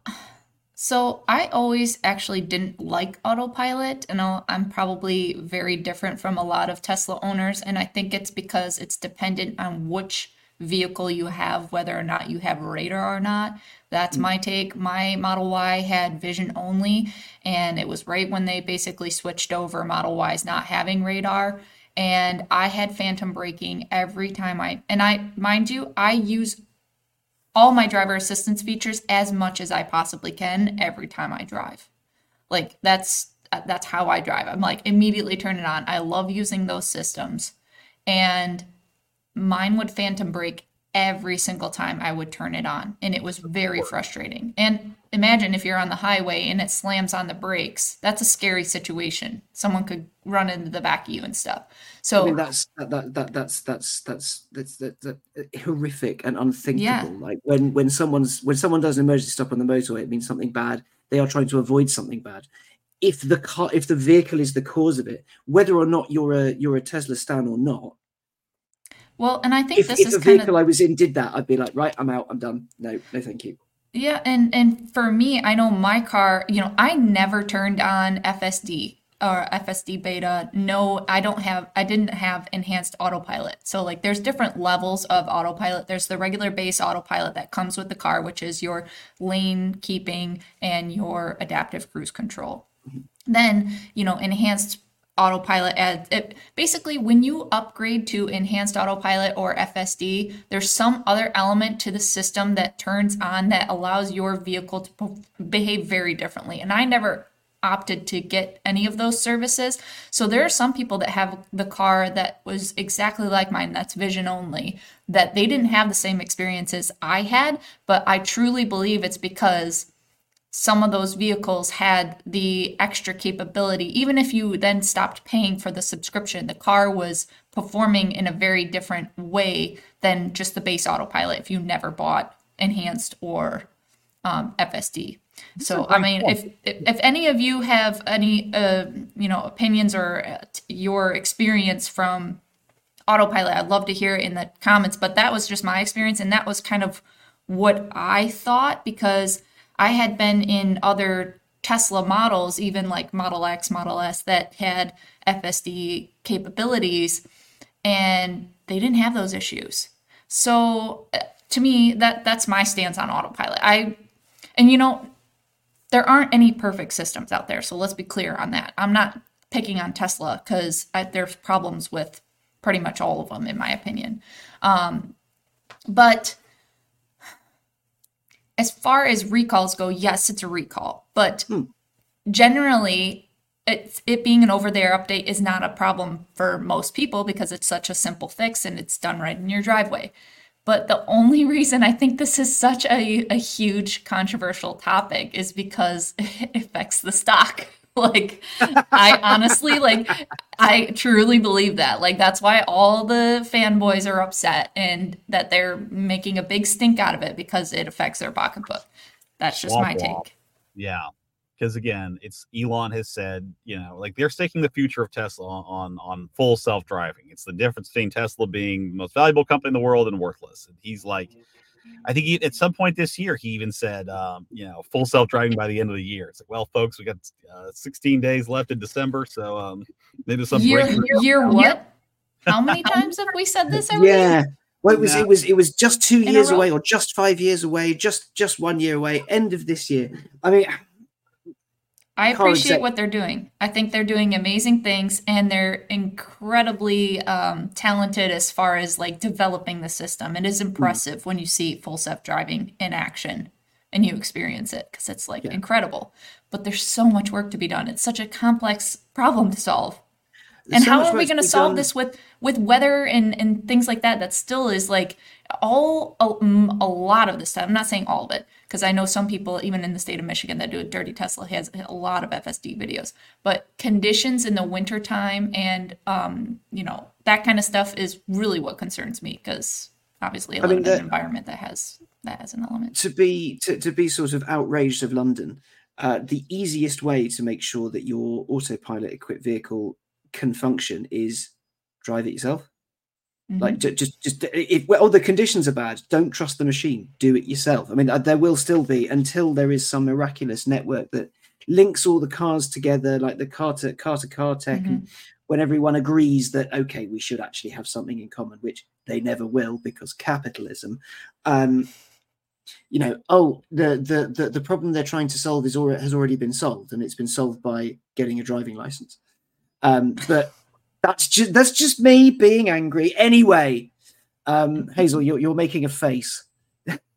So I always actually didn't like autopilot, and I'm probably very different from a lot of Tesla owners, and I think it's because it's dependent on which vehicle you have, whether or not you have radar or not. That's my take. My Model Y had vision only, and it was right when they basically switched over Model Ys not having radar, and I had phantom braking every time I, and I, mind you, I use all my driver assistance features as much as I possibly can every time I drive. Like that's that's how I drive. I'm like immediately turn it on. I love using those systems. And mine would phantom brake every single time I would turn it on. And it was very frustrating. And imagine if you're on the highway and it slams on the brakes. That's a scary situation. Someone could run into the back of you and stuff. So I mean, that's that, that, that that's that's that's that's that, that, that horrific and unthinkable. Yeah. Like when when someone's when someone does an emergency stop on the motorway, it means something bad. They are trying to avoid something bad. If the car, if the vehicle is the cause of it, whether or not you're a you're a Tesla stan or not. Well, and I think if, this if is the kind vehicle of, I was in did that, I'd be like, right, I'm out, I'm done. No, no, thank you. Yeah, and and for me, I know my car, you know, I never turned on F S D or F S D beta. No, I don't have, I didn't have enhanced autopilot. So like there's different levels of autopilot. There's the regular base autopilot that comes with the car, which is your lane keeping and your adaptive cruise control. Then, you know, enhanced autopilot adds it basically when you upgrade to enhanced autopilot or F S D, there's some other element to the system that turns on that allows your vehicle to behave very differently. And I never opted to get any of those services. So there are some people that have the car that was exactly like mine, that's vision only, that they didn't have the same experiences I had, but I truly believe it's because some of those vehicles had the extra capability. Even if you then stopped paying for the subscription, the car was performing in a very different way than just the base autopilot if you never bought enhanced or um, F S D. So, I mean, if, if if any of you have any, uh, you know, opinions or your experience from autopilot, I'd love to hear it in the comments. But that was just my experience, and that was kind of what I thought, because I had been in other Tesla models, even like Model X, Model S, that had F S D capabilities, and they didn't have those issues. So to me, that that's my stance on autopilot. I, and you know, there aren't any perfect systems out there. So let's be clear on that. I'm not picking on Tesla because there's problems with pretty much all of them, in my opinion. Um, but as far as recalls go, yes, it's a recall, but hmm. generally it, it being an over-the-air update is not a problem for most people because it's such a simple fix and it's done right in your driveway. But the only reason I think this is such a, a huge controversial topic is because it affects the stock. Like, I honestly, like, I truly believe that. Like, that's why all the fanboys are upset and that they're making a big stink out of it because it affects their pocketbook. That's just Womp my womp. take. Yeah. Because again, it's Elon has said, you know, like they're staking the future of Tesla on on full self-driving. It's the difference between Tesla being the most valuable company in the world and worthless. And he's like, I think he, at some point this year, he even said, um, you know, full self-driving by the end of the year. It's like, well, folks, we got uh, sixteen days left in December. So um, maybe some year, breakthrough. Year what? How many times have we said this already? Yeah. Well, it was, No. it was, it was just two In a years row? away or just five years away, just, just one year away, end of this year. I mean, I car appreciate exec- what they're doing. I think they're doing amazing things, and they're incredibly um, talented as far as like developing the system. It is impressive mm. when you see full self-driving in action and you experience it, because it's like Yeah. incredible. But there's so much work to be done. It's such a complex problem to solve. There's And so how much are we work to going to be solve done. this with with weather and, and things like that? That still is like all a, mm, a lot of this stuff. I'm not saying all of it, because I know some people, even in the state of Michigan, that do a Dirty Tesla has a lot of F S D videos. But conditions in the wintertime and um, you know, that kind of stuff is really what concerns me, because obviously I I live mean, in an the- environment that has that as an element. to be to, to be sort of outraged of London, uh, the easiest way to make sure that your autopilot equipped vehicle can function is drive it yourself. Mhm. Like ju- just just if well, the conditions are bad, don't trust the machine. Do it yourself. I mean, uh, there will still be, until there is some miraculous network that links all the cars together, like the car to car to car tech, Mhm. and when everyone agrees that okay, we should actually have something in common, which they never will because capitalism. Um, you know, oh, the, the the the problem they're trying to solve is already has already been solved, and it's been solved by getting a driving license. Um, but that's just that's just me being angry. Anyway, um, Hazel, you're you're making a face.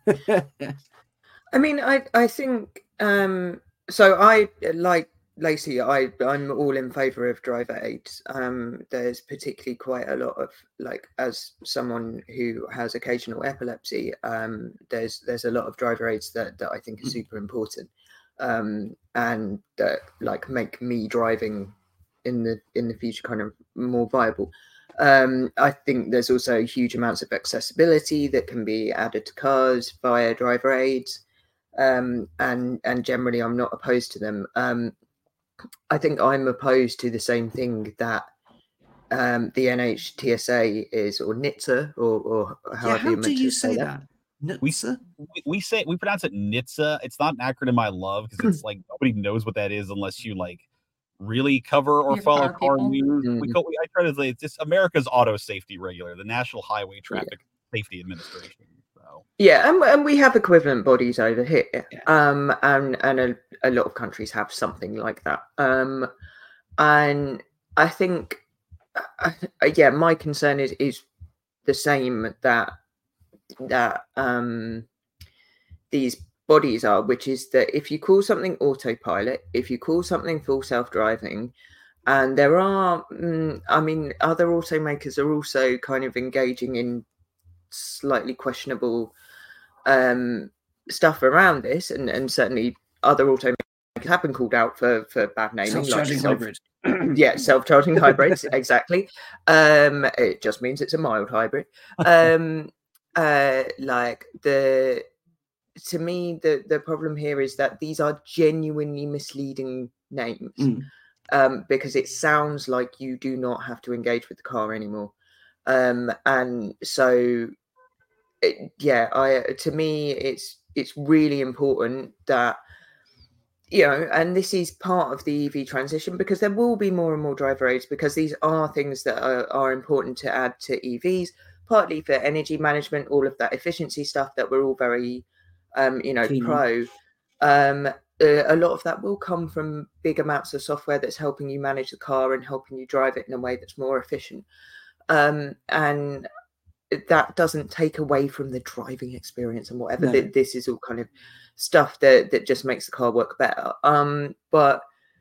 I mean, I I think um, so. I like Lacey. I I'm all in favour of driver aids. Um, there's particularly quite a lot of like as someone who has occasional epilepsy. Um, there's there's a lot of driver aids that that I think are super important, um, and that like make me driving in the in the future kind of more viable. Um, I think there's also huge amounts of accessibility that can be added to cars via driver aids. Um, and and generally, I'm not opposed to them. Um, I think I'm opposed to the same thing that um, the N H T S A is, or N H T S A, or, or however yeah, how you're meant do you to say, say that. that? We, N H T S A? we we say we pronounce it N H T S A. It's not an acronym I love because it's like nobody knows what that is unless you like really cover or Your follow car car people. news. Mm. We call we, I try to say it's just America's Auto Safety Regulator, the National Highway Traffic Safety Administration. So Yeah, and, and we have equivalent bodies over here, Yeah. um, and and a, a lot of countries have something like that. Um, and I think, uh, yeah, my concern is is the same that that um, these bodies are, which is that if you call something autopilot, if you call something full self-driving, and there are, mm, I mean, other automakers are also kind of engaging in slightly questionable um, stuff around this, and, and certainly other automakers have been called out for, for bad naming. Self-charging like self, hybrid. yeah, self-charging hybrids, exactly. Um, it just means it's a mild hybrid. Um, uh, like the, to me, the, the problem here is that these are genuinely misleading names. Mm. Um, because it sounds like you do not have to engage with the car anymore. Um, and so, it, yeah, I to me, it's it's really important that, you know, and this is part of the E V transition, because there will be more and more driver aids, because these are things that are, are important to add to E Vs, partly for energy management, all of that efficiency stuff that we're all very, um, you know, Keen on. pro. Um, Uh, a lot of that will come from big amounts of software that's helping you manage the car and helping you drive it in a way that's more efficient. Um, and that doesn't take away from the driving experience and whatever. No. Th- This is all kind of stuff that, that just makes the car work better. Um, but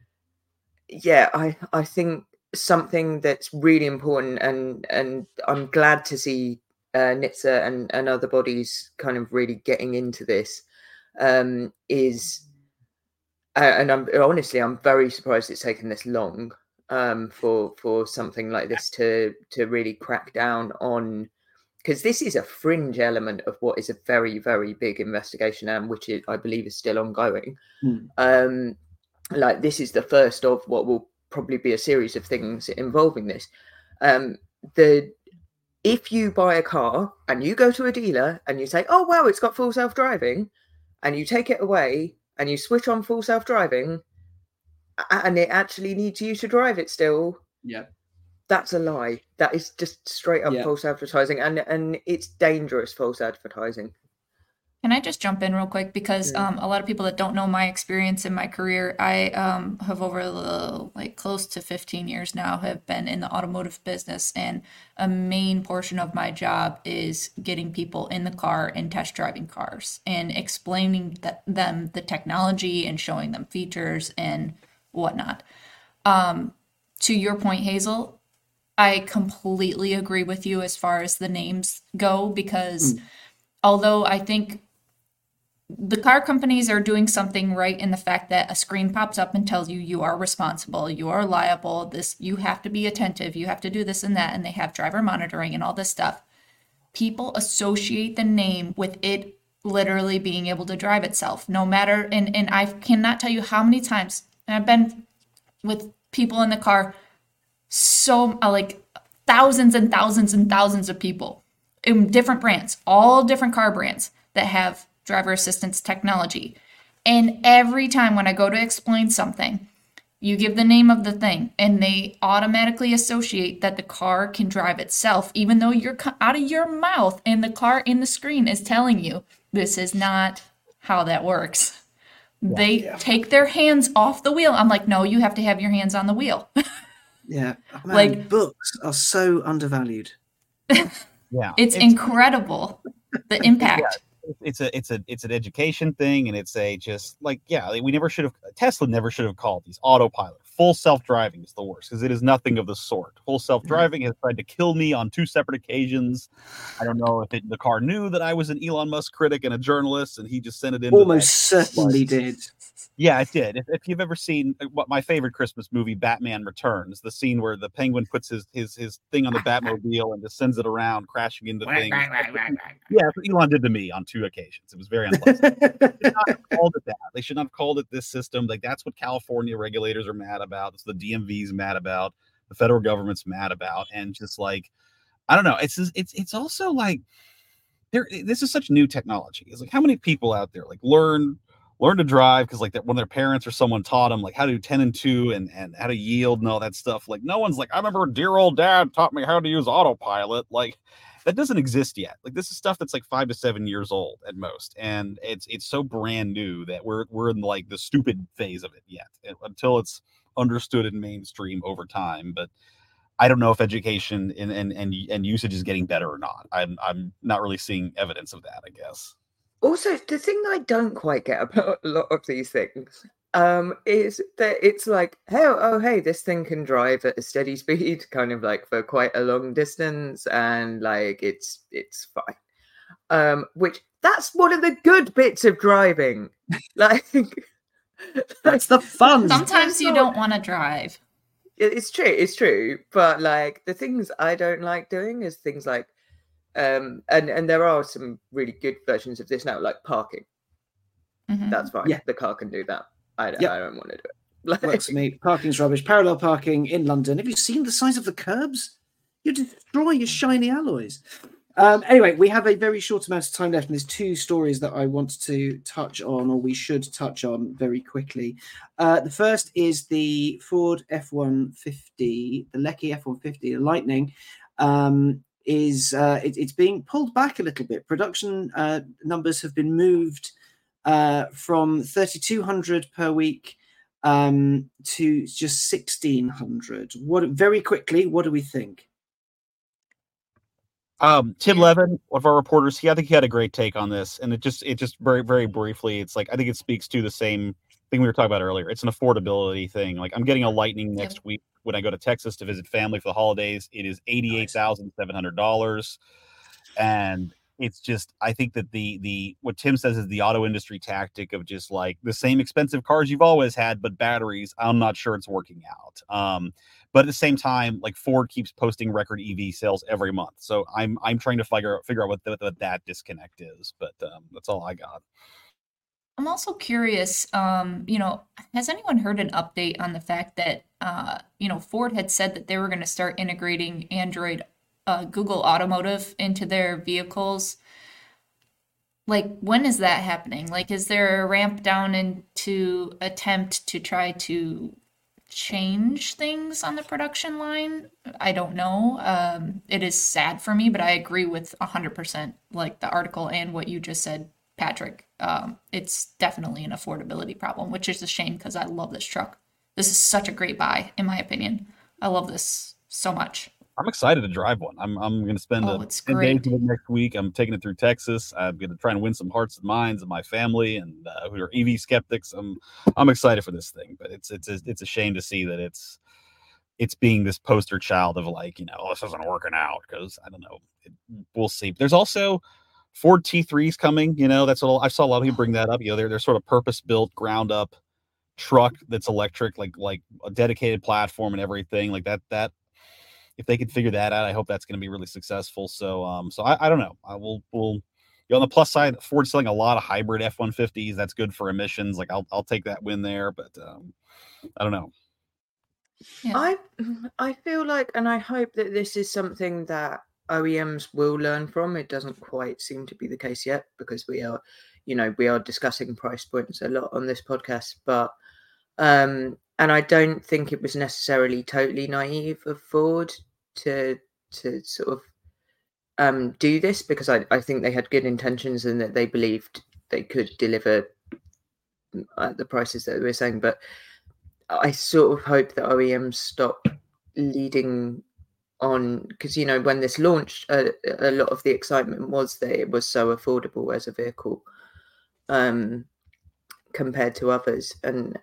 yeah, I, I think something that's really important, and, and I'm glad to see uh, N H T S A and, and other bodies kind of really getting into this, um, is... Uh, and I'm honestly, I'm very surprised it's taken this long um, for for something like this to to really crack down on, because this is a fringe element of what is a very very big investigation, and which is, I believe, is still ongoing. Mm. Um, like this is the first of what will probably be a series of things involving this. Um, the if you buy a car and you go to a dealer and you say, "Oh wow, it's got full self driving," and you take it away and you switch on full self-driving, and it actually needs you to drive it still, Yeah. that's a lie. That is just straight up Yeah. false advertising, and and it's dangerous false advertising. Can I just jump in real quick? Because Yeah. um, a lot of people that don't know my experience in my career, I um, have over the, like close to fifteen years now have been in the automotive business, and a main portion of my job is getting people in the car and test driving cars and explaining that, them the technology and showing them features and whatnot. Um, to your point, Hazel, I completely agree with you as far as the names go, because Mm. although I think the car companies are doing something right in the fact that a screen pops up and tells you you are responsible, you are liable, this, you have to be attentive, you have to do this and that, and they have driver monitoring and all this stuff. People associate the name with it literally being able to drive itself, no matter, and, and I cannot tell you how many times, and I've been with people in the car, so uh, like thousands and thousands and thousands of people in different brands, all different car brands that have driver assistance technology. And every time when I go to explain something, you give the name of the thing and they automatically associate that the car can drive itself, even though you're out of your mouth and the car in the screen is telling you this is not how that works. Yeah, they yeah. take their hands off the wheel. I'm like, no, you have to have your hands on the wheel. Yeah. Man, Like- books are so undervalued. yeah, It's, incredible, the impact. it's a it's a it's an education thing, and it's a just like yeah, like, we never should have Tesla never should have called these autopilot. Full self-driving is the worst because it is nothing of the sort. Full self-driving has tried to kill me on two separate occasions. I don't know if it, the car knew that I was an Elon Musk critic and a journalist, and he just sent it in. Almost certainly did. Yeah, it did. If, if you've ever seen what my favorite Christmas movie, Batman Returns, the scene where the Penguin puts his his his thing on the Batmobile and just sends it around, crashing into things. Yeah, that's what Elon did to me on two occasions. It was very unpleasant. They should not have called it that. They should not have called it this system. Like that's what California regulators are mad about. That's what the D M V's mad about. The federal government's mad about. And just like, I don't know. It's just, it's it's also like there. This is such new technology. It's like how many people out there like learn. learn to drive because like that when their parents or someone taught them like how to do ten and two and, and how to yield and all that stuff. Like no one's like, I remember dear old dad taught me how to use autopilot. Like that doesn't exist yet. Like this is stuff that's like five to seven years old at most. And it's it's so brand new that we're we're in like the stupid phase of it yet until it's understood in mainstream over time. But I don't know if education and and and, and usage is getting better or not. I'm I'm not really seeing evidence of that, I guess. Also, the thing that I don't quite get about a lot of these things um, is that it's like, hey, oh, hey, this thing can drive at a steady speed, kind of like for quite a long distance, and like it's it's fine. Um, which that's one of the good bits of driving. Like that's the fun. Sometimes you don't want to drive. It's true, it's true. But like the things I don't like doing is things like. Um, and, and there are some really good versions of this now, like parking. Mm-hmm. That's fine. Yeah. The car can do that. I don't, yep. I don't want to do it. Like, works for me. Parking's rubbish. Parallel parking in London. Have you seen the size of the curbs? You destroy your shiny alloys. Um, anyway, we have a very short amount of time left, and there's two stories that I want to touch on, or we should touch on very quickly. Uh, the first is the Ford F one fifty, the Lecky F one fifty, the Lightning. Um, is uh, it, it's being pulled back a little bit. Production uh, numbers have been moved uh, from thirty-two hundred per week um, to just sixteen hundred. What very quickly, what do we think? Um, Tim Levin, one of our reporters, he I think he had a great take on this, and it just it just very very briefly, it's like I think it speaks to the same thing we were talking about earlier. It's an affordability thing. Like I'm getting a Lightning next week when I go to Texas to visit family for the holidays. It is eighty-eight thousand seven hundred dollars, and it's just I think that the the what Tim says is the auto industry tactic of just like the same expensive cars you've always had, but batteries. I'm not sure it's working out. Um, but at the same time, like Ford keeps posting record E V sales every month, so I'm I'm trying to figure figure out what, the, what that disconnect is. But um, that's all I got. I'm also curious, um, you know, has anyone heard an update on the fact that, uh, you know, Ford had said that they were going to start integrating Android, uh, Google Automotive into their vehicles? Like, when is that happening? Like, is there a ramp down into attempt to try to change things on the production line? I don't know. Um, it is sad for me, but I agree with one hundred percent like the article and what you just said, Patrick. Um, it's definitely an affordability problem, which is a shame because I love this truck. This is such a great buy, in my opinion. I love this so much. I'm excited to drive one. I'm I'm going to spend oh, a, ten days with it next week. I'm taking it through Texas. I'm going to try and win some hearts and minds of my family and uh, who are E V skeptics. I'm I'm excited for this thing, but it's it's a, it's a shame to see that it's it's being this poster child of like, you know, oh, this isn't working out because I don't know. It, we'll see. There's also Ford T threes coming, you know, that's all I saw a lot of people bring that up. You know, they're they're sort of purpose built, ground up truck that's electric, like like a dedicated platform and everything like that. That if they could figure that out, I hope that's going to be really successful. So um, so I, I don't know. I will will you know, on the plus side, Ford's selling a lot of hybrid F one fifties. That's good for emissions. Like I'll I'll take that win there, but um, I don't know. Yeah. I I feel like, and I hope that this is something that O E Ms will learn from. It doesn't quite seem to be the case yet because we are, you know, we are discussing price points a lot on this podcast, but um, and I don't think it was necessarily totally naive of Ford to to sort of um, do this because I, I think they had good intentions and that they believed they could deliver at the prices that they were saying. But I sort of hope that O E Ms stop leading on, because, you know, when this launched, uh, a lot of the excitement was that it was so affordable as a vehicle um, compared to others. And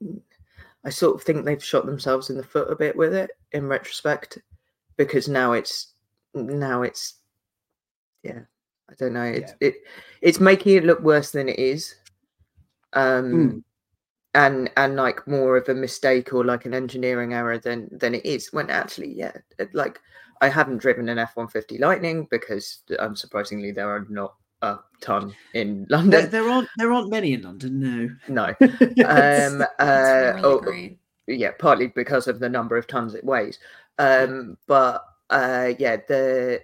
I sort of think they've shot themselves in the foot a bit with it in retrospect, because now it's now it's yeah, I don't know. It's yeah. it it's making it look worse than it is. Um mm. and and like more of a mistake or like an engineering error than than it is, when actually, yeah, it, like I haven't driven an F one fifty Lightning because unsurprisingly there are not a ton in London. There, there aren't there aren't many in London, no. No. um uh really oh, great. Yeah, partly because of the number of tons it weighs. Um but uh yeah, the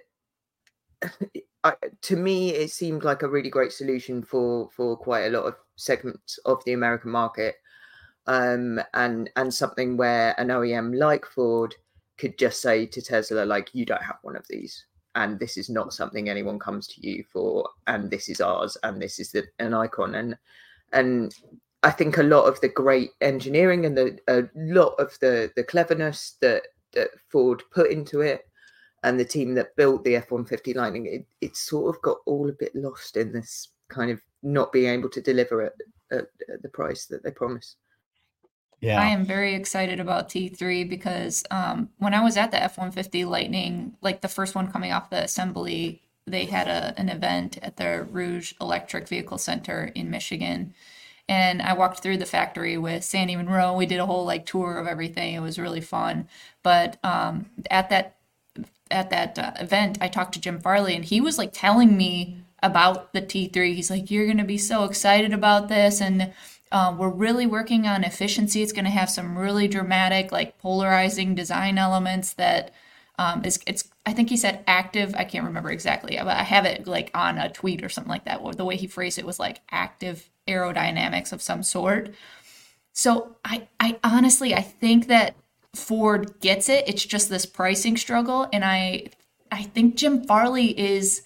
I, to me it seemed like a really great solution for for quite a lot of segments of the American market, um and and something where an O E M like Ford could just say to Tesla, like, you don't have one of these, and this is not something anyone comes to you for, and this is ours, and this is the, an icon. And and I think a lot of the great engineering and the a lot of the the cleverness that that Ford put into it, and the team that built the F one fifty Lightning, it, it sort of got all a bit lost in this kind of not being able to deliver at, at, at the price that they promise. Yeah, I am very excited about T three because um, when I was at the F one fifty Lightning, like the first one coming off the assembly, they had a, an event at the Rouge Electric Vehicle Center in Michigan. And I walked through the factory with Sandy Monroe. We did a whole like tour of everything. It was really fun. But um, at that at that uh, event, I talked to Jim Farley, and he was like telling me about the T three. He's like, you're going to be so excited about this. And uh, we're really working on efficiency. It's going to have some really dramatic, like polarizing design elements that um, is, it's, I think he said active. I can't remember exactly, but I have it like on a tweet or something like that. The way he phrased it was like active aerodynamics of some sort. So I, I honestly, I think that Ford gets it. It's just this pricing struggle. And I, I think Jim Farley is,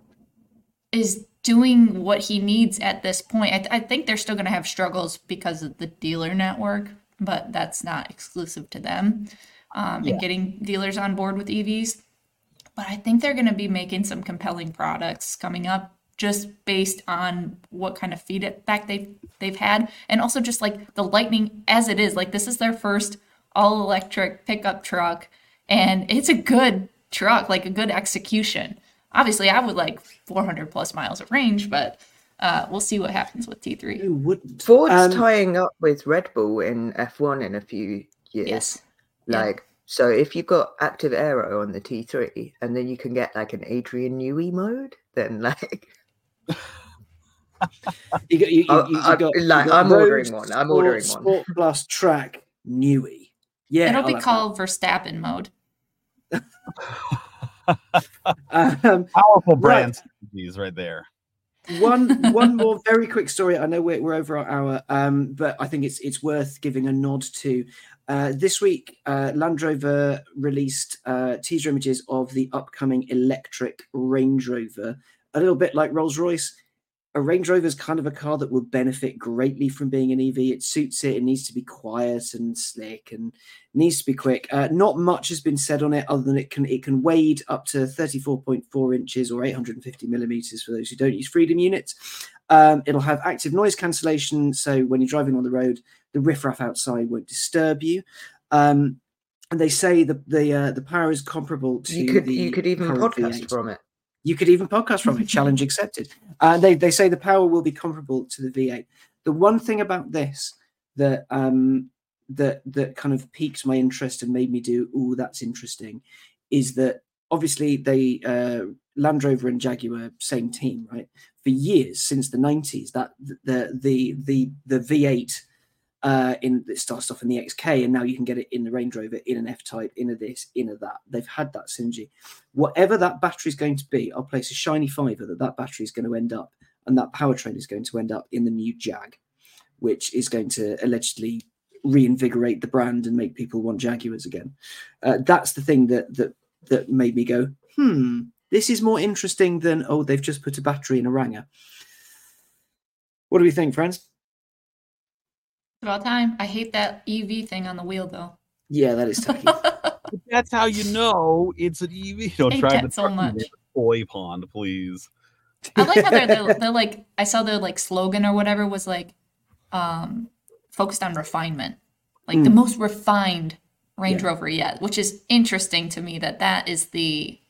is doing what he needs at this point. I, th- I think they're still going to have struggles because of the dealer network, but that's not exclusive to them um, yeah. and getting dealers on board with E Vs. But I think they're going to be making some compelling products coming up just based on what kind of feedback they've, they've had. And also just like the Lightning as it is, like this is their first all electric pickup truck. And it's a good truck, like a good execution. Obviously, I would like four hundred plus miles of range, but uh, we'll see what happens with T three. Ford's um, tying up with Red Bull in F one in a few years. Yes. Like, yeah. So if you've got active aero on the T three, and then you can get like an Adrian Newey mode, then like... you got, you, you, you I, got, like, you got I'm Road, ordering one. I'm Sport, ordering Sport one. Plus Track Newey. Yeah, it'll I'll be called Verstappen mode. um, Powerful brand strategies right there. one one more very quick story. I know we're, we're over our hour, um, but I think it's it's worth giving a nod to. Uh, this week, uh, Land Rover released uh, teaser images of the upcoming electric Range Rover. A little bit like Rolls-Royce, a Range Rover is kind of a car that will benefit greatly from being an E V. It suits it. It needs to be quiet and slick and needs to be quick. Uh, not much has been said on it other than it can it can wade up to thirty-four point four inches or eight hundred fifty millimeters for those who don't use Freedom units. Um, it'll have active noise cancellation, so when you're driving on the road, the riffraff outside won't disturb you. Um, and they say the the uh, the power is comparable to you could the you could even current podcast V eight. From it. You could even podcast from it. Challenge accepted. Uh, they they say the power will be comparable to the V eight. The one thing about this that um, that that kind of piqued my interest and made me do, oh, that's interesting, is that obviously they uh, Land Rover and Jaguar, same team, right? For years since the nineties, that the the the the V eight. Uh, in it starts off in the X K, and now you can get it in the Range Rover, in an F-Type, in a this, in a that. They've had that synergy. Whatever that battery is going to be, I'll place a shiny fiver that that battery is going to end up, and that powertrain is going to end up in the new Jag, which is going to allegedly reinvigorate the brand and make people want Jaguars again. Uh, that's the thing that that that made me go, hmm, this is more interesting than, oh, they've just put a battery in a Ranger. What do we think, friends? About time. I hate that E V thing on the wheel, though. Yeah, that is tacky. that's how you know it's an E V. Don't Hate try that to so much. Koi pond, please. I like how they're, they're, they're like, I saw their like slogan or whatever was like, um, focused on refinement, like mm. the most refined Range yeah. Rover yet, which is interesting to me that that is the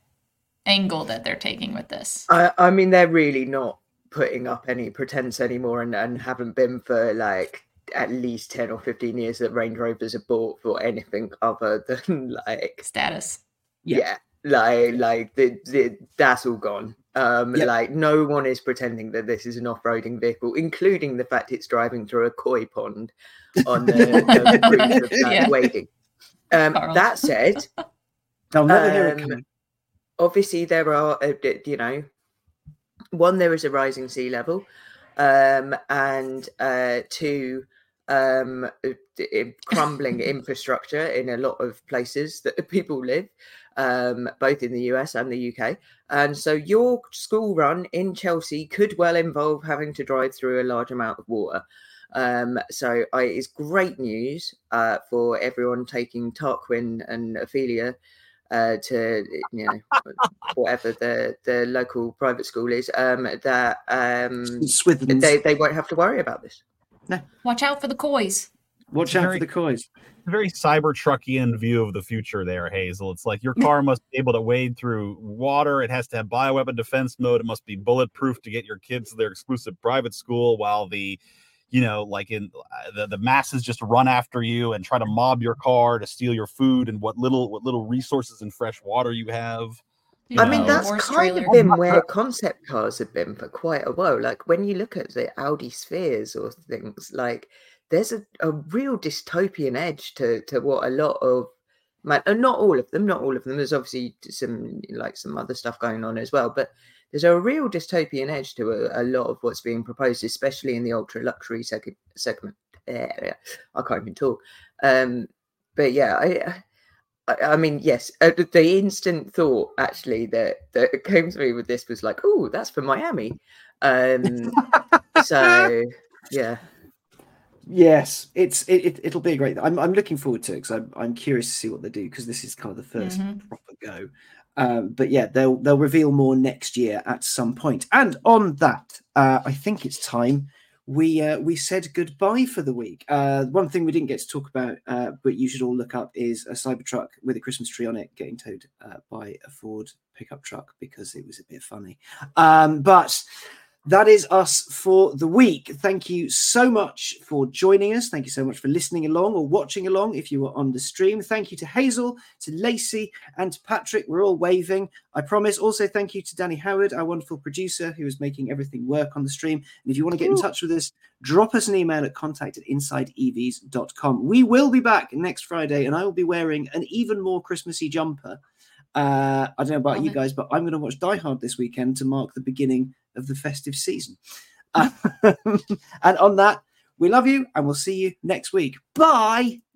angle that they're taking with this. I, I mean, they're really not putting up any pretense anymore, and, and haven't been for like at least ten or fifteen years that Range Rovers are bought for anything other than like status. Yeah, yeah like like the, the that's all gone. Um, yep. Like no one is pretending that this is an off-roading vehicle, including the fact it's driving through a koi pond on the, the route of like, yeah. wading. Um, that said, I'll never hear it coming. Obviously there are, uh, you know, one, there is a rising sea level, um, and uh, two, um, crumbling infrastructure in a lot of places that people live. Um, both in the U S and the U K. And so your school run in Chelsea could well involve having to drive through a large amount of water. Um, so I, it's great news uh, for everyone taking Tarquin and Ophelia uh, to, you know, whatever the, the local private school is, um, that um, they, they won't have to worry about this. No. Watch out for the kois. Watch out very, for the kois. Very Cybertruckian view of the future there, Hazel. It's like your car must be able to wade through water. It has to have bioweapon defense mode. It must be bulletproof to get your kids to their exclusive private school, while the, you know, like in the, the masses just run after you and try to mob your car to steal your food and what little what little resources and fresh water you have. You I know. mean, that's kind trailer. of been where concept cars have been for quite a while. Like when you look at the Audi Spheres or things, like there's a, a real dystopian edge to, to what a lot of, man, and not all of them, not all of them. There's obviously some like some other stuff going on as well, but there's a real dystopian edge to a, a lot of what's being proposed, especially in the ultra luxury seg- segment area. I can't even talk. Um, but yeah, I, I, I mean, yes, uh, the instant thought actually that, that came to me with this was like, oh, that's for Miami. Um, so yeah. Yes, it's it, it it'll be a great. I'm I'm looking forward to it because I'm I'm curious to see what they do, because this is kind of the first mm-hmm. proper go. Um, but yeah, they'll they'll reveal more next year at some point. And on that, uh, I think it's time we uh, we said goodbye for the week. Uh, one thing we didn't get to talk about, uh, but you should all look up, is a Cybertruck with a Christmas tree on it getting towed uh, by a Ford pickup truck, because it was a bit funny. Um, but. That is us for the week. Thank you so much for joining us. Thank you so much for listening along or watching along if you were on the stream. Thank you to Hazel, to Lacey, and to Patrick. We're all waving, I promise. Also, thank you to Danny Howard, our wonderful producer, who is making everything work on the stream. And if you want to get in touch with us, drop us an email at contact at inside e v s dot com. We will be back next Friday, and I will be wearing an even more Christmassy jumper. Uh, I don't know about Love you guys, but I'm going to watch Die Hard this weekend to mark the beginning of the festive season. Uh, and on that, we love you, and we'll see you next week. Bye.